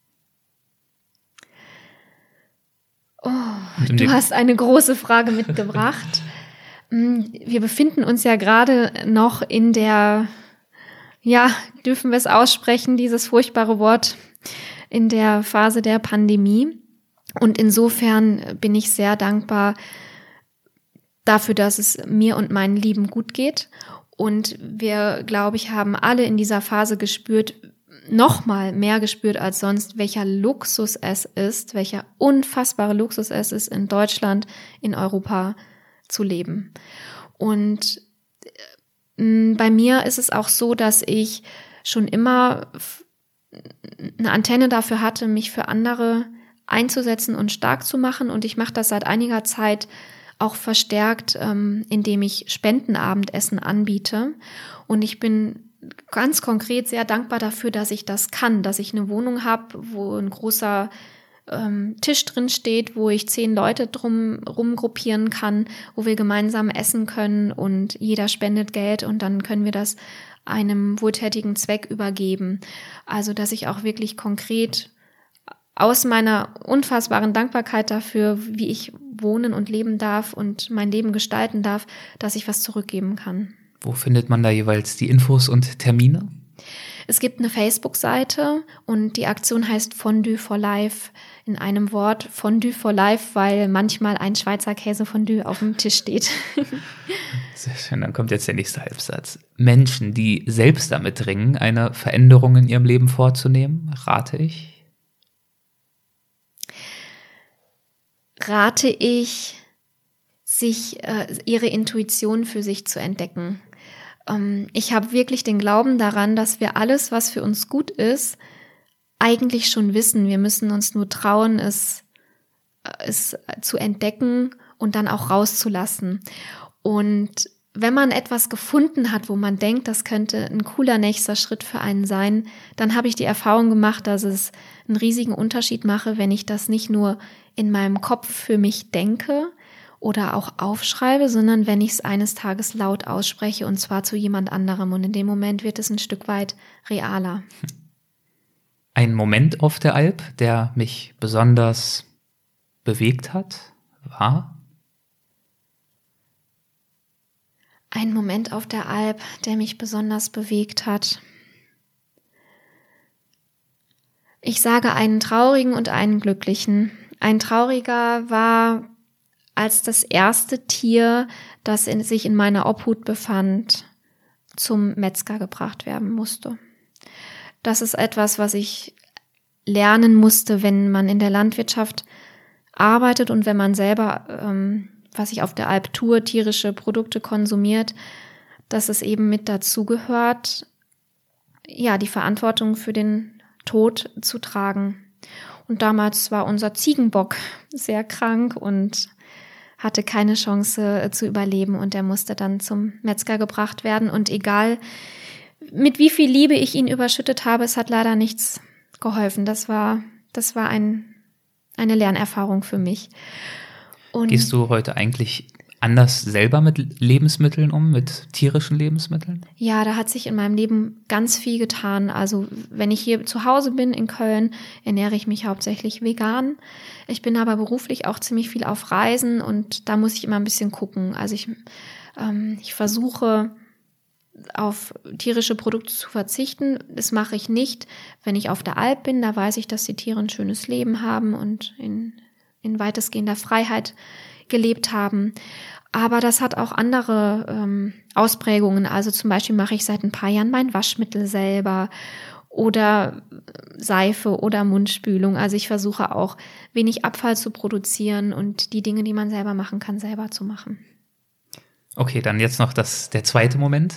Oh, du hast eine große Frage mitgebracht. Wir befinden uns ja gerade noch in der, ja, dürfen wir es aussprechen, dieses furchtbare Wort, in der Phase der Pandemie. Und insofern bin ich sehr dankbar dafür, dass es mir und meinen Lieben gut geht. Und wir, glaube ich, haben alle in dieser Phase gespürt, noch mal mehr gespürt als sonst, welcher Luxus es ist, welcher unfassbare Luxus es ist, in Deutschland, in Europa zu leben. Und bei mir ist es auch so, dass ich schon immer eine Antenne dafür hatte, mich für andere einzusetzen und stark zu machen. Und ich mache das seit einiger Zeit auch verstärkt, indem ich Spendenabendessen anbiete. Und ich bin ganz konkret sehr dankbar dafür, dass ich das kann, dass ich eine Wohnung habe, wo ein großer Tisch drin steht, wo ich 10 Leute drum gruppieren kann, wo wir gemeinsam essen können und jeder spendet Geld und dann können wir das einem wohltätigen Zweck übergeben. Also, dass ich auch wirklich konkret aus meiner unfassbaren Dankbarkeit dafür, wie ich wohnen und leben darf und mein Leben gestalten darf, dass ich was zurückgeben kann. Wo findet man da jeweils die Infos und Termine? Es gibt eine Facebook-Seite und die Aktion heißt Fondue for Life. In einem Wort Fondue for Life, weil manchmal ein Schweizer Käsefondue auf dem Tisch steht. Sehr schön, dann kommt jetzt der nächste Halbsatz. Menschen, die selbst damit ringen, eine Veränderung in ihrem Leben vorzunehmen, rate ich, sich ihre Intuition für sich zu entdecken. Ich habe wirklich den Glauben daran, dass wir alles, was für uns gut ist, eigentlich schon wissen. Wir müssen uns nur trauen, es es zu entdecken und dann auch rauszulassen. Und wenn man etwas gefunden hat, wo man denkt, das könnte ein cooler nächster Schritt für einen sein, dann habe ich die Erfahrung gemacht, dass es einen riesigen Unterschied mache, wenn ich das nicht nur in meinem Kopf für mich denke oder auch aufschreibe, sondern wenn ich es eines Tages laut ausspreche und zwar zu jemand anderem. Und in dem Moment wird es ein Stück weit realer. Ein Moment auf der Alp, der mich besonders bewegt hat, war? Ein Moment auf der Alp, der mich besonders bewegt hat. Ich sage einen traurigen und einen glücklichen. Ein trauriger war, als das erste Tier, das sich in meiner Obhut befand, zum Metzger gebracht werden musste. Das ist etwas, was ich lernen musste, wenn man in der Landwirtschaft arbeitet und wenn man selber was ich auf der Alp tue, tierische Produkte konsumiert, dass es eben mit dazugehört, ja, die Verantwortung für den Tod zu tragen. Und damals war unser Ziegenbock sehr krank und hatte keine Chance zu überleben und er musste dann zum Metzger gebracht werden. Und egal, mit wie viel Liebe ich ihn überschüttet habe, es hat leider nichts geholfen. Das war eine Lernerfahrung für mich. Und gehst du heute eigentlich anders selber mit Lebensmitteln um, mit tierischen Lebensmitteln? Ja, da hat sich in meinem Leben ganz viel getan. Also wenn ich hier zu Hause bin in Köln, ernähre ich mich hauptsächlich vegan. Ich bin aber beruflich auch ziemlich viel auf Reisen und da muss ich immer ein bisschen gucken. Also ich versuche auf tierische Produkte zu verzichten. Das mache ich nicht, wenn ich auf der Alp bin. Da weiß ich, dass die Tiere ein schönes Leben haben und in weitestgehender Freiheit gelebt haben. Aber das hat auch andere Ausprägungen. Also zum Beispiel mache ich seit ein paar Jahren mein Waschmittel selber oder Seife oder Mundspülung. Also ich versuche auch wenig Abfall zu produzieren und die Dinge, die man selber machen kann, selber zu machen. Okay, dann jetzt noch der zweite Moment.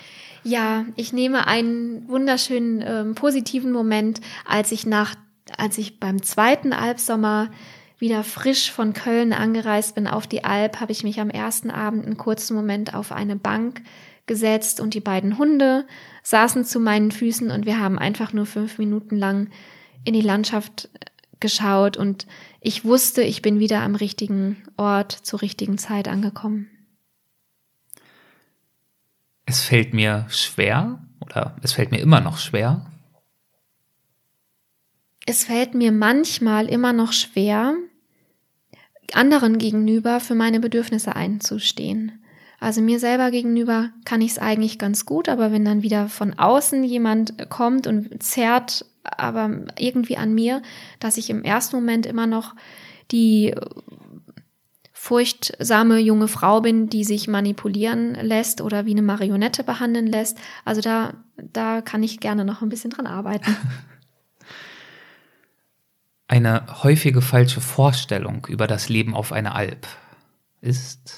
Ja, ich nehme einen wunderschönen positiven Moment, als ich beim zweiten Alpsommer wieder frisch von Köln angereist bin auf die Alp, habe ich mich am ersten Abend einen kurzen Moment auf eine Bank gesetzt und die beiden Hunde saßen zu meinen Füßen und wir haben einfach nur 5 Minuten lang in die Landschaft geschaut und ich wusste, ich bin wieder am richtigen Ort zur richtigen Zeit angekommen. Es fällt mir schwer oder es fällt mir immer noch schwer. Es fällt mir manchmal immer noch schwer, anderen gegenüber für meine Bedürfnisse einzustehen. Also mir selber gegenüber kann ich es eigentlich ganz gut, aber wenn dann wieder von außen jemand kommt und zerrt aber irgendwie an mir, dass ich im ersten Moment immer noch die furchtsame junge Frau bin, die sich manipulieren lässt oder wie eine Marionette behandeln lässt. Also da kann ich gerne noch ein bisschen dran arbeiten. Eine häufige falsche Vorstellung über das Leben auf einer Alp ist?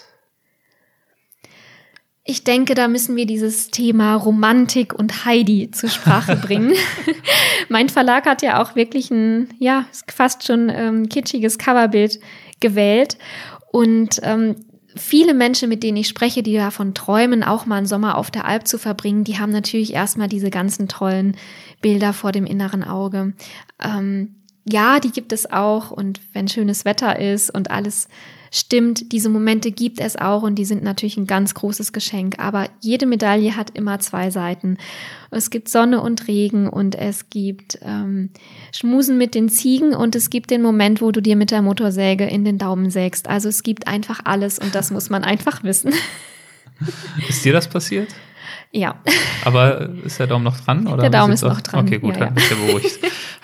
Ich denke, da müssen wir dieses Thema Romantik und Heidi zur Sprache bringen. Mein Verlag hat ja auch wirklich ein, fast schon kitschiges Coverbild gewählt. Und viele Menschen, mit denen ich spreche, die davon träumen, auch mal einen Sommer auf der Alp zu verbringen, die haben natürlich erstmal diese ganzen tollen Bilder vor dem inneren Auge. Ja, die gibt es auch und wenn schönes Wetter ist und alles stimmt, diese Momente gibt es auch und die sind natürlich ein ganz großes Geschenk. Aber jede Medaille hat immer 2 Seiten. Es gibt Sonne und Regen und es gibt Schmusen mit den Ziegen und es gibt den Moment, wo du dir mit der Motorsäge in den Daumen sägst. Also es gibt einfach alles und das muss man einfach wissen. Ist dir das passiert? Ja. Aber ist der Daumen noch dran? Oder der Daumen ist noch dran. Okay, gut, dann bist du beruhigt.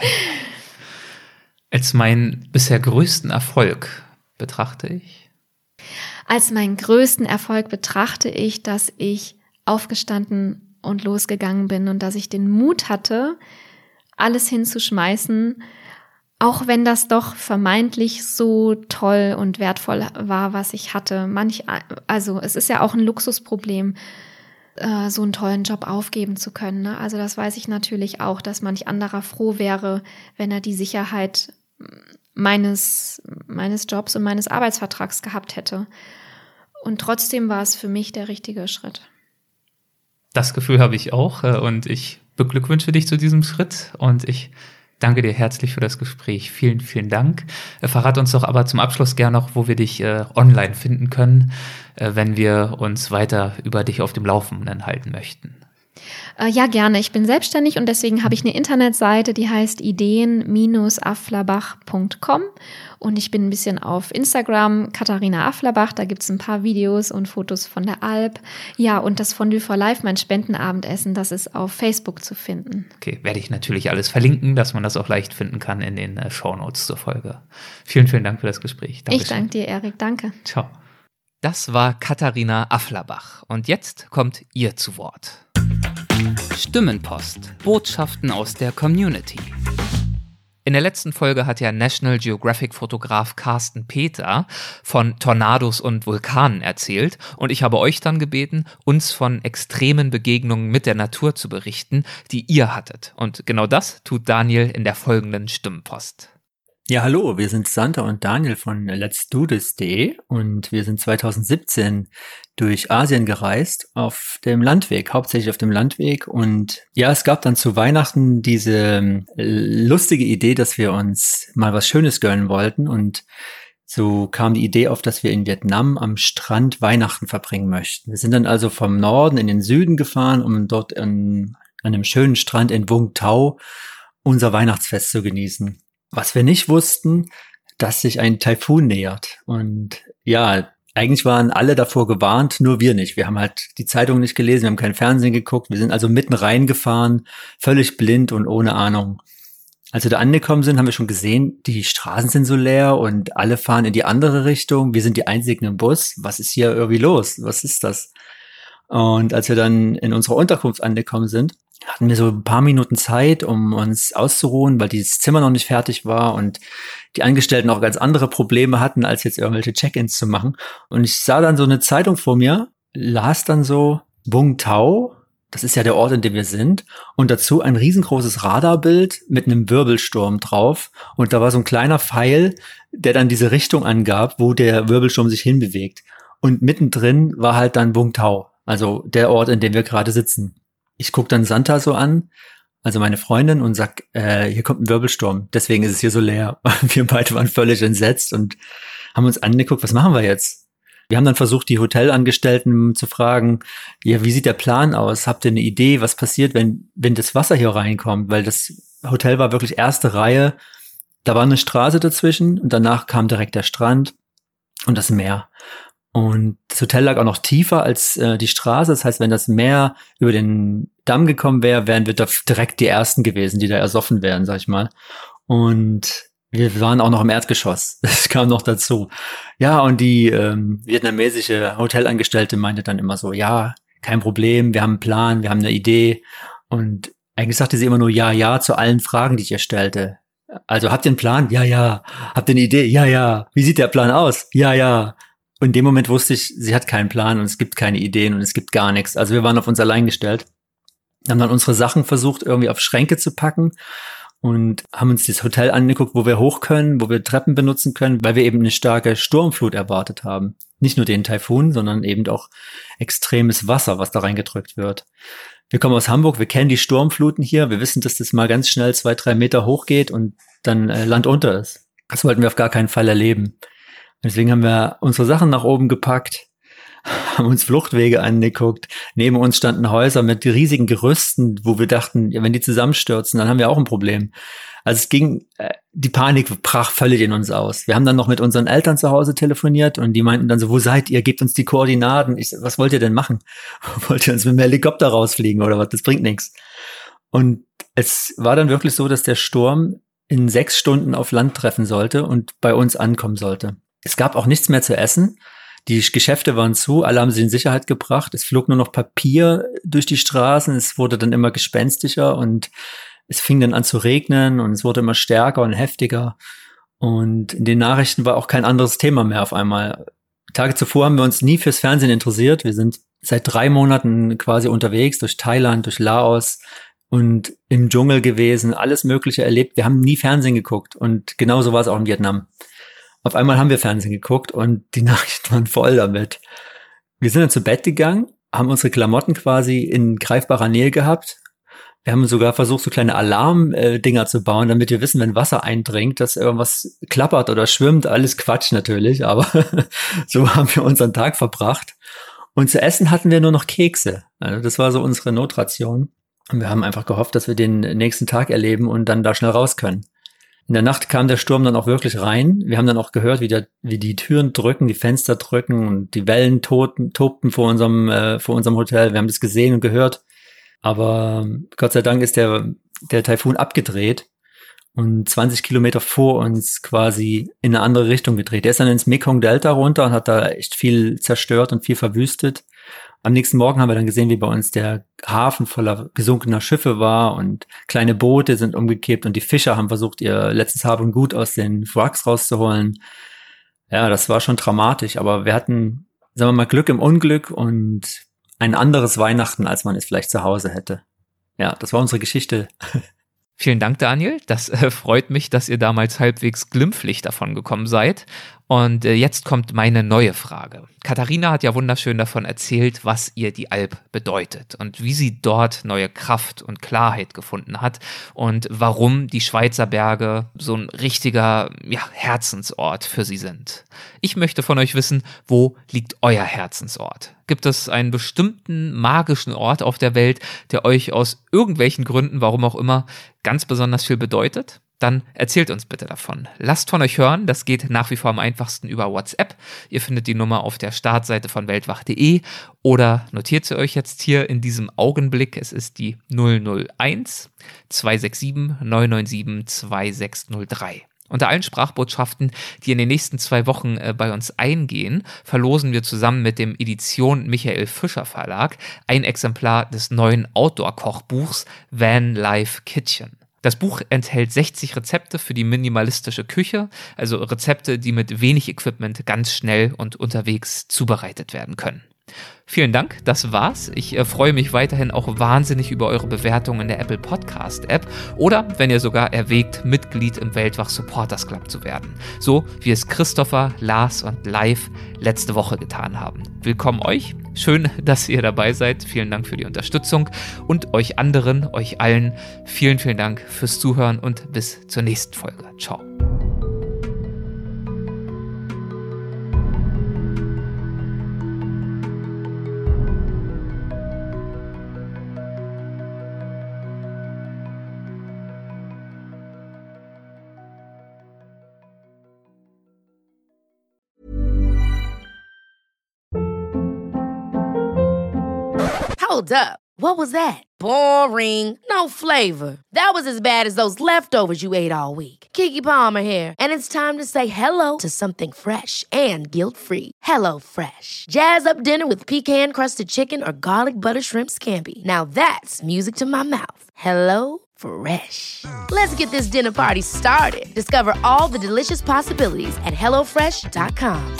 Als meinen bisher größten Erfolg betrachte ich? Als meinen größten Erfolg betrachte ich, dass ich aufgestanden und losgegangen bin und dass ich den Mut hatte, alles hinzuschmeißen, auch wenn das doch vermeintlich so toll und wertvoll war, was ich hatte. Also es ist ja auch ein Luxusproblem, so einen tollen Job aufgeben zu können, ne? Also das weiß ich natürlich auch, dass manch anderer froh wäre, wenn er die Sicherheit meines Jobs und meines Arbeitsvertrags gehabt hätte. Und trotzdem war es für mich der richtige Schritt. Das Gefühl habe ich auch und ich beglückwünsche dich zu diesem Schritt und ich danke dir herzlich für das Gespräch. Vielen, vielen Dank. Verrat uns doch aber zum Abschluss gerne noch, wo wir dich online finden können, wenn wir uns weiter über dich auf dem Laufenden halten möchten. Ja, gerne. Ich bin selbstständig und deswegen habe ich eine Internetseite, die heißt ideen-afflerbach.com und ich bin ein bisschen auf Instagram, Katharina Afflerbach, da gibt es ein paar Videos und Fotos von der Alp. Ja, und das Fondue for Life, mein Spendenabendessen, das ist auf Facebook zu finden. Okay, werde ich natürlich alles verlinken, dass man das auch leicht finden kann in den Shownotes zur Folge. Vielen, vielen Dank für das Gespräch. Dankeschön. Ich danke dir, Erik. Danke. Ciao. Das war Katharina Afflerbach und jetzt kommt ihr zu Wort. Stimmenpost. Botschaften aus der Community. In der letzten Folge hat ja National Geographic-Fotograf Carsten Peter von Tornados und Vulkanen erzählt und ich habe euch dann gebeten, uns von extremen Begegnungen mit der Natur zu berichten, die ihr hattet. Und genau das tut Daniel in der folgenden Stimmenpost. Ja, hallo, wir sind Santa und Daniel von letsdothis.de und wir sind 2017 durch Asien gereist auf dem Landweg, hauptsächlich auf dem Landweg. Und ja, es gab dann zu Weihnachten diese lustige Idee, dass wir uns mal was Schönes gönnen wollten. Und so kam die Idee auf, dass wir in Vietnam am Strand Weihnachten verbringen möchten. Wir sind dann also vom Norden in den Süden gefahren, um dort an einem schönen Strand in Vung Tau unser Weihnachtsfest zu genießen. Was wir nicht wussten, dass sich ein Taifun nähert. Und ja, eigentlich waren alle davor gewarnt, nur wir nicht. Wir haben halt die Zeitung nicht gelesen, wir haben kein Fernsehen geguckt. Wir sind also mitten reingefahren, völlig blind und ohne Ahnung. Als wir da angekommen sind, haben wir schon gesehen, die Straßen sind so leer und alle fahren in die andere Richtung. Wir sind die Einzigen im Bus. Was ist hier irgendwie los? Was ist das? Und als wir dann in unserer Unterkunft angekommen sind, hatten wir so ein paar Minuten Zeit, um uns auszuruhen, weil dieses Zimmer noch nicht fertig war und die Angestellten auch ganz andere Probleme hatten, als jetzt irgendwelche Check-ins zu machen. Und ich sah dann so eine Zeitung vor mir, las dann so Vung Tau, das ist ja der Ort, in dem wir sind, und dazu ein riesengroßes Radarbild mit einem Wirbelsturm drauf. Und da war so ein kleiner Pfeil, der dann diese Richtung angab, wo der Wirbelsturm sich hinbewegt. Und mittendrin war halt dann Vung Tau, also der Ort, in dem wir gerade sitzen. Ich gucke dann Santa so an, also meine Freundin, und sag, hier kommt ein Wirbelsturm, deswegen ist es hier so leer. Wir beide waren völlig entsetzt und haben uns angeguckt, was machen wir jetzt? Wir haben dann versucht, die Hotelangestellten zu fragen, ja, wie sieht der Plan aus? Habt ihr eine Idee, was passiert, wenn das Wasser hier reinkommt? Weil das Hotel war wirklich erste Reihe, da war eine Straße dazwischen und danach kam direkt der Strand und das Meer. Und das Hotel lag auch noch tiefer als die Straße. Das heißt, wenn das Meer über den Damm gekommen wäre, wären wir da direkt die Ersten gewesen, die da ersoffen wären, sag ich mal. Und wir waren auch noch im Erdgeschoss. Das kam noch dazu. Ja, und die vietnamesische Hotelangestellte meinte dann immer so, ja, kein Problem, wir haben einen Plan, wir haben eine Idee. Und eigentlich sagte sie immer nur ja, ja zu allen Fragen, die ich ihr stellte. Also, habt ihr einen Plan? Ja, ja. Habt ihr eine Idee? Ja, ja. Wie sieht der Plan aus? Ja, ja. Und in dem Moment wusste ich, sie hat keinen Plan und es gibt keine Ideen und es gibt gar nichts. Also wir waren auf uns allein gestellt, haben dann unsere Sachen versucht, irgendwie auf Schränke zu packen und haben uns das Hotel angeguckt, wo wir hoch können, wo wir Treppen benutzen können, weil wir eben eine starke Sturmflut erwartet haben. Nicht nur den Taifun, sondern eben auch extremes Wasser, was da reingedrückt wird. Wir kommen aus Hamburg, wir kennen die Sturmfluten hier, wir wissen, dass das mal ganz schnell 2-3 Meter hochgeht und dann Land unter ist. Das wollten wir auf gar keinen Fall erleben. Deswegen haben wir unsere Sachen nach oben gepackt, haben uns Fluchtwege angeguckt. Neben uns standen Häuser mit riesigen Gerüsten, wo wir dachten, ja, wenn die zusammenstürzen, dann haben wir auch ein Problem. Also es ging, die Panik brach völlig in uns aus. Wir haben dann noch mit unseren Eltern zu Hause telefoniert und die meinten dann so, wo seid ihr? Gebt uns die Koordinaten. Ich so, was wollt ihr denn machen? Wollt ihr uns mit dem Helikopter rausfliegen oder was? Das bringt nichts. Und es war dann wirklich so, dass der Sturm in 6 Stunden auf Land treffen sollte und bei uns ankommen sollte. Es gab auch nichts mehr zu essen. Die Geschäfte waren zu, alle haben sie in Sicherheit gebracht. Es flog nur noch Papier durch die Straßen. Es wurde dann immer gespenstischer und es fing dann an zu regnen und es wurde immer stärker und heftiger. Und in den Nachrichten war auch kein anderes Thema mehr auf einmal. Tage zuvor haben wir uns nie fürs Fernsehen interessiert. Wir sind seit 3 Monaten quasi unterwegs durch Thailand, durch Laos und im Dschungel gewesen, alles Mögliche erlebt. Wir haben nie Fernsehen geguckt und genauso war es auch in Vietnam. Auf einmal haben wir Fernsehen geguckt und die Nachrichten waren voll damit. Wir sind dann zu Bett gegangen, haben unsere Klamotten quasi in greifbarer Nähe gehabt. Wir haben sogar versucht, so kleine Alarmdinger zu bauen, damit wir wissen, wenn Wasser eindringt, dass irgendwas klappert oder schwimmt. Alles Quatsch natürlich, aber so haben wir unseren Tag verbracht. Und zu essen hatten wir nur noch Kekse. Also das war so unsere Notration. Und wir haben einfach gehofft, dass wir den nächsten Tag erleben und dann da schnell raus können. In der Nacht kam der Sturm dann auch wirklich rein. Wir haben dann auch gehört, wie die Türen drücken, die Fenster drücken und die Wellen tobten vor unserem Hotel. Wir haben das gesehen und gehört. Aber Gott sei Dank ist der Taifun abgedreht und 20 Kilometer vor uns quasi in eine andere Richtung gedreht. Der ist dann ins Mekong-Delta runter und hat da echt viel zerstört und viel verwüstet. Am nächsten Morgen haben wir dann gesehen, wie bei uns der Hafen voller gesunkener Schiffe war und kleine Boote sind umgekippt und die Fischer haben versucht, ihr letztes Hab und Gut aus den Wracks rauszuholen. Ja, das war schon dramatisch, aber wir hatten, sagen wir mal, Glück im Unglück und ein anderes Weihnachten, als man es vielleicht zu Hause hätte. Ja, das war unsere Geschichte. Vielen Dank, Daniel. Das freut mich, dass ihr damals halbwegs glimpflich davon gekommen seid. Und jetzt kommt meine neue Frage. Katharina hat ja wunderschön davon erzählt, was ihr die Alp bedeutet und wie sie dort neue Kraft und Klarheit gefunden hat und warum die Schweizer Berge so ein richtiger Herzensort für sie sind. Ich möchte von euch wissen, wo liegt euer Herzensort? Gibt es einen bestimmten magischen Ort auf der Welt, der euch aus irgendwelchen Gründen, warum auch immer, ganz besonders viel bedeutet? Dann erzählt uns bitte davon. Lasst von euch hören, das geht nach wie vor am einfachsten über WhatsApp. Ihr findet die Nummer auf der Startseite von weltwach.de oder notiert sie euch jetzt hier in diesem Augenblick. Es ist die 001 267 997 2603. Unter allen Sprachbotschaften, die in den nächsten 2 Wochen bei uns eingehen, verlosen wir zusammen mit dem Edition Michael Fischer Verlag ein Exemplar des neuen Outdoor-Kochbuchs Van Life Kitchen. Das Buch enthält 60 Rezepte für die minimalistische Küche, also Rezepte, die mit wenig Equipment ganz schnell und unterwegs zubereitet werden können. Vielen Dank, das war's. Ich freue mich weiterhin auch wahnsinnig über eure Bewertung in der Apple Podcast App oder wenn ihr sogar erwägt, Mitglied im Weltwach Supporters Club zu werden. So wie es Christopher, Lars und Live letzte Woche getan haben. Willkommen euch. Schön, dass ihr dabei seid. Vielen Dank für die Unterstützung und euch anderen, euch allen, vielen, vielen Dank fürs Zuhören und bis zur nächsten Folge. Ciao. Hold up. What was that? Boring. No flavor. That was as bad as those leftovers you ate all week. Keke Palmer here, and it's time to say hello to something fresh and guilt-free. Hello Fresh. Jazz up dinner with pecan-crusted chicken or garlic butter shrimp scampi. Now that's music to my mouth. Hello Fresh. Let's get this dinner party started. Discover all the delicious possibilities at hellofresh.com.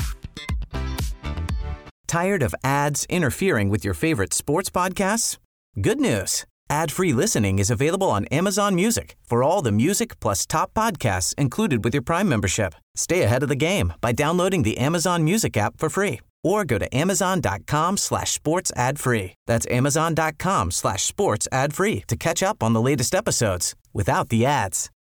Tired of ads interfering with your favorite sports podcasts? Good news. Ad-free listening is available on Amazon Music for all the music plus top podcasts included with your Prime membership. Stay ahead of the game by downloading the Amazon Music app for free or go to amazon.com/sports ad free. That's amazon.com/sports ad free to catch up on the latest episodes without the ads.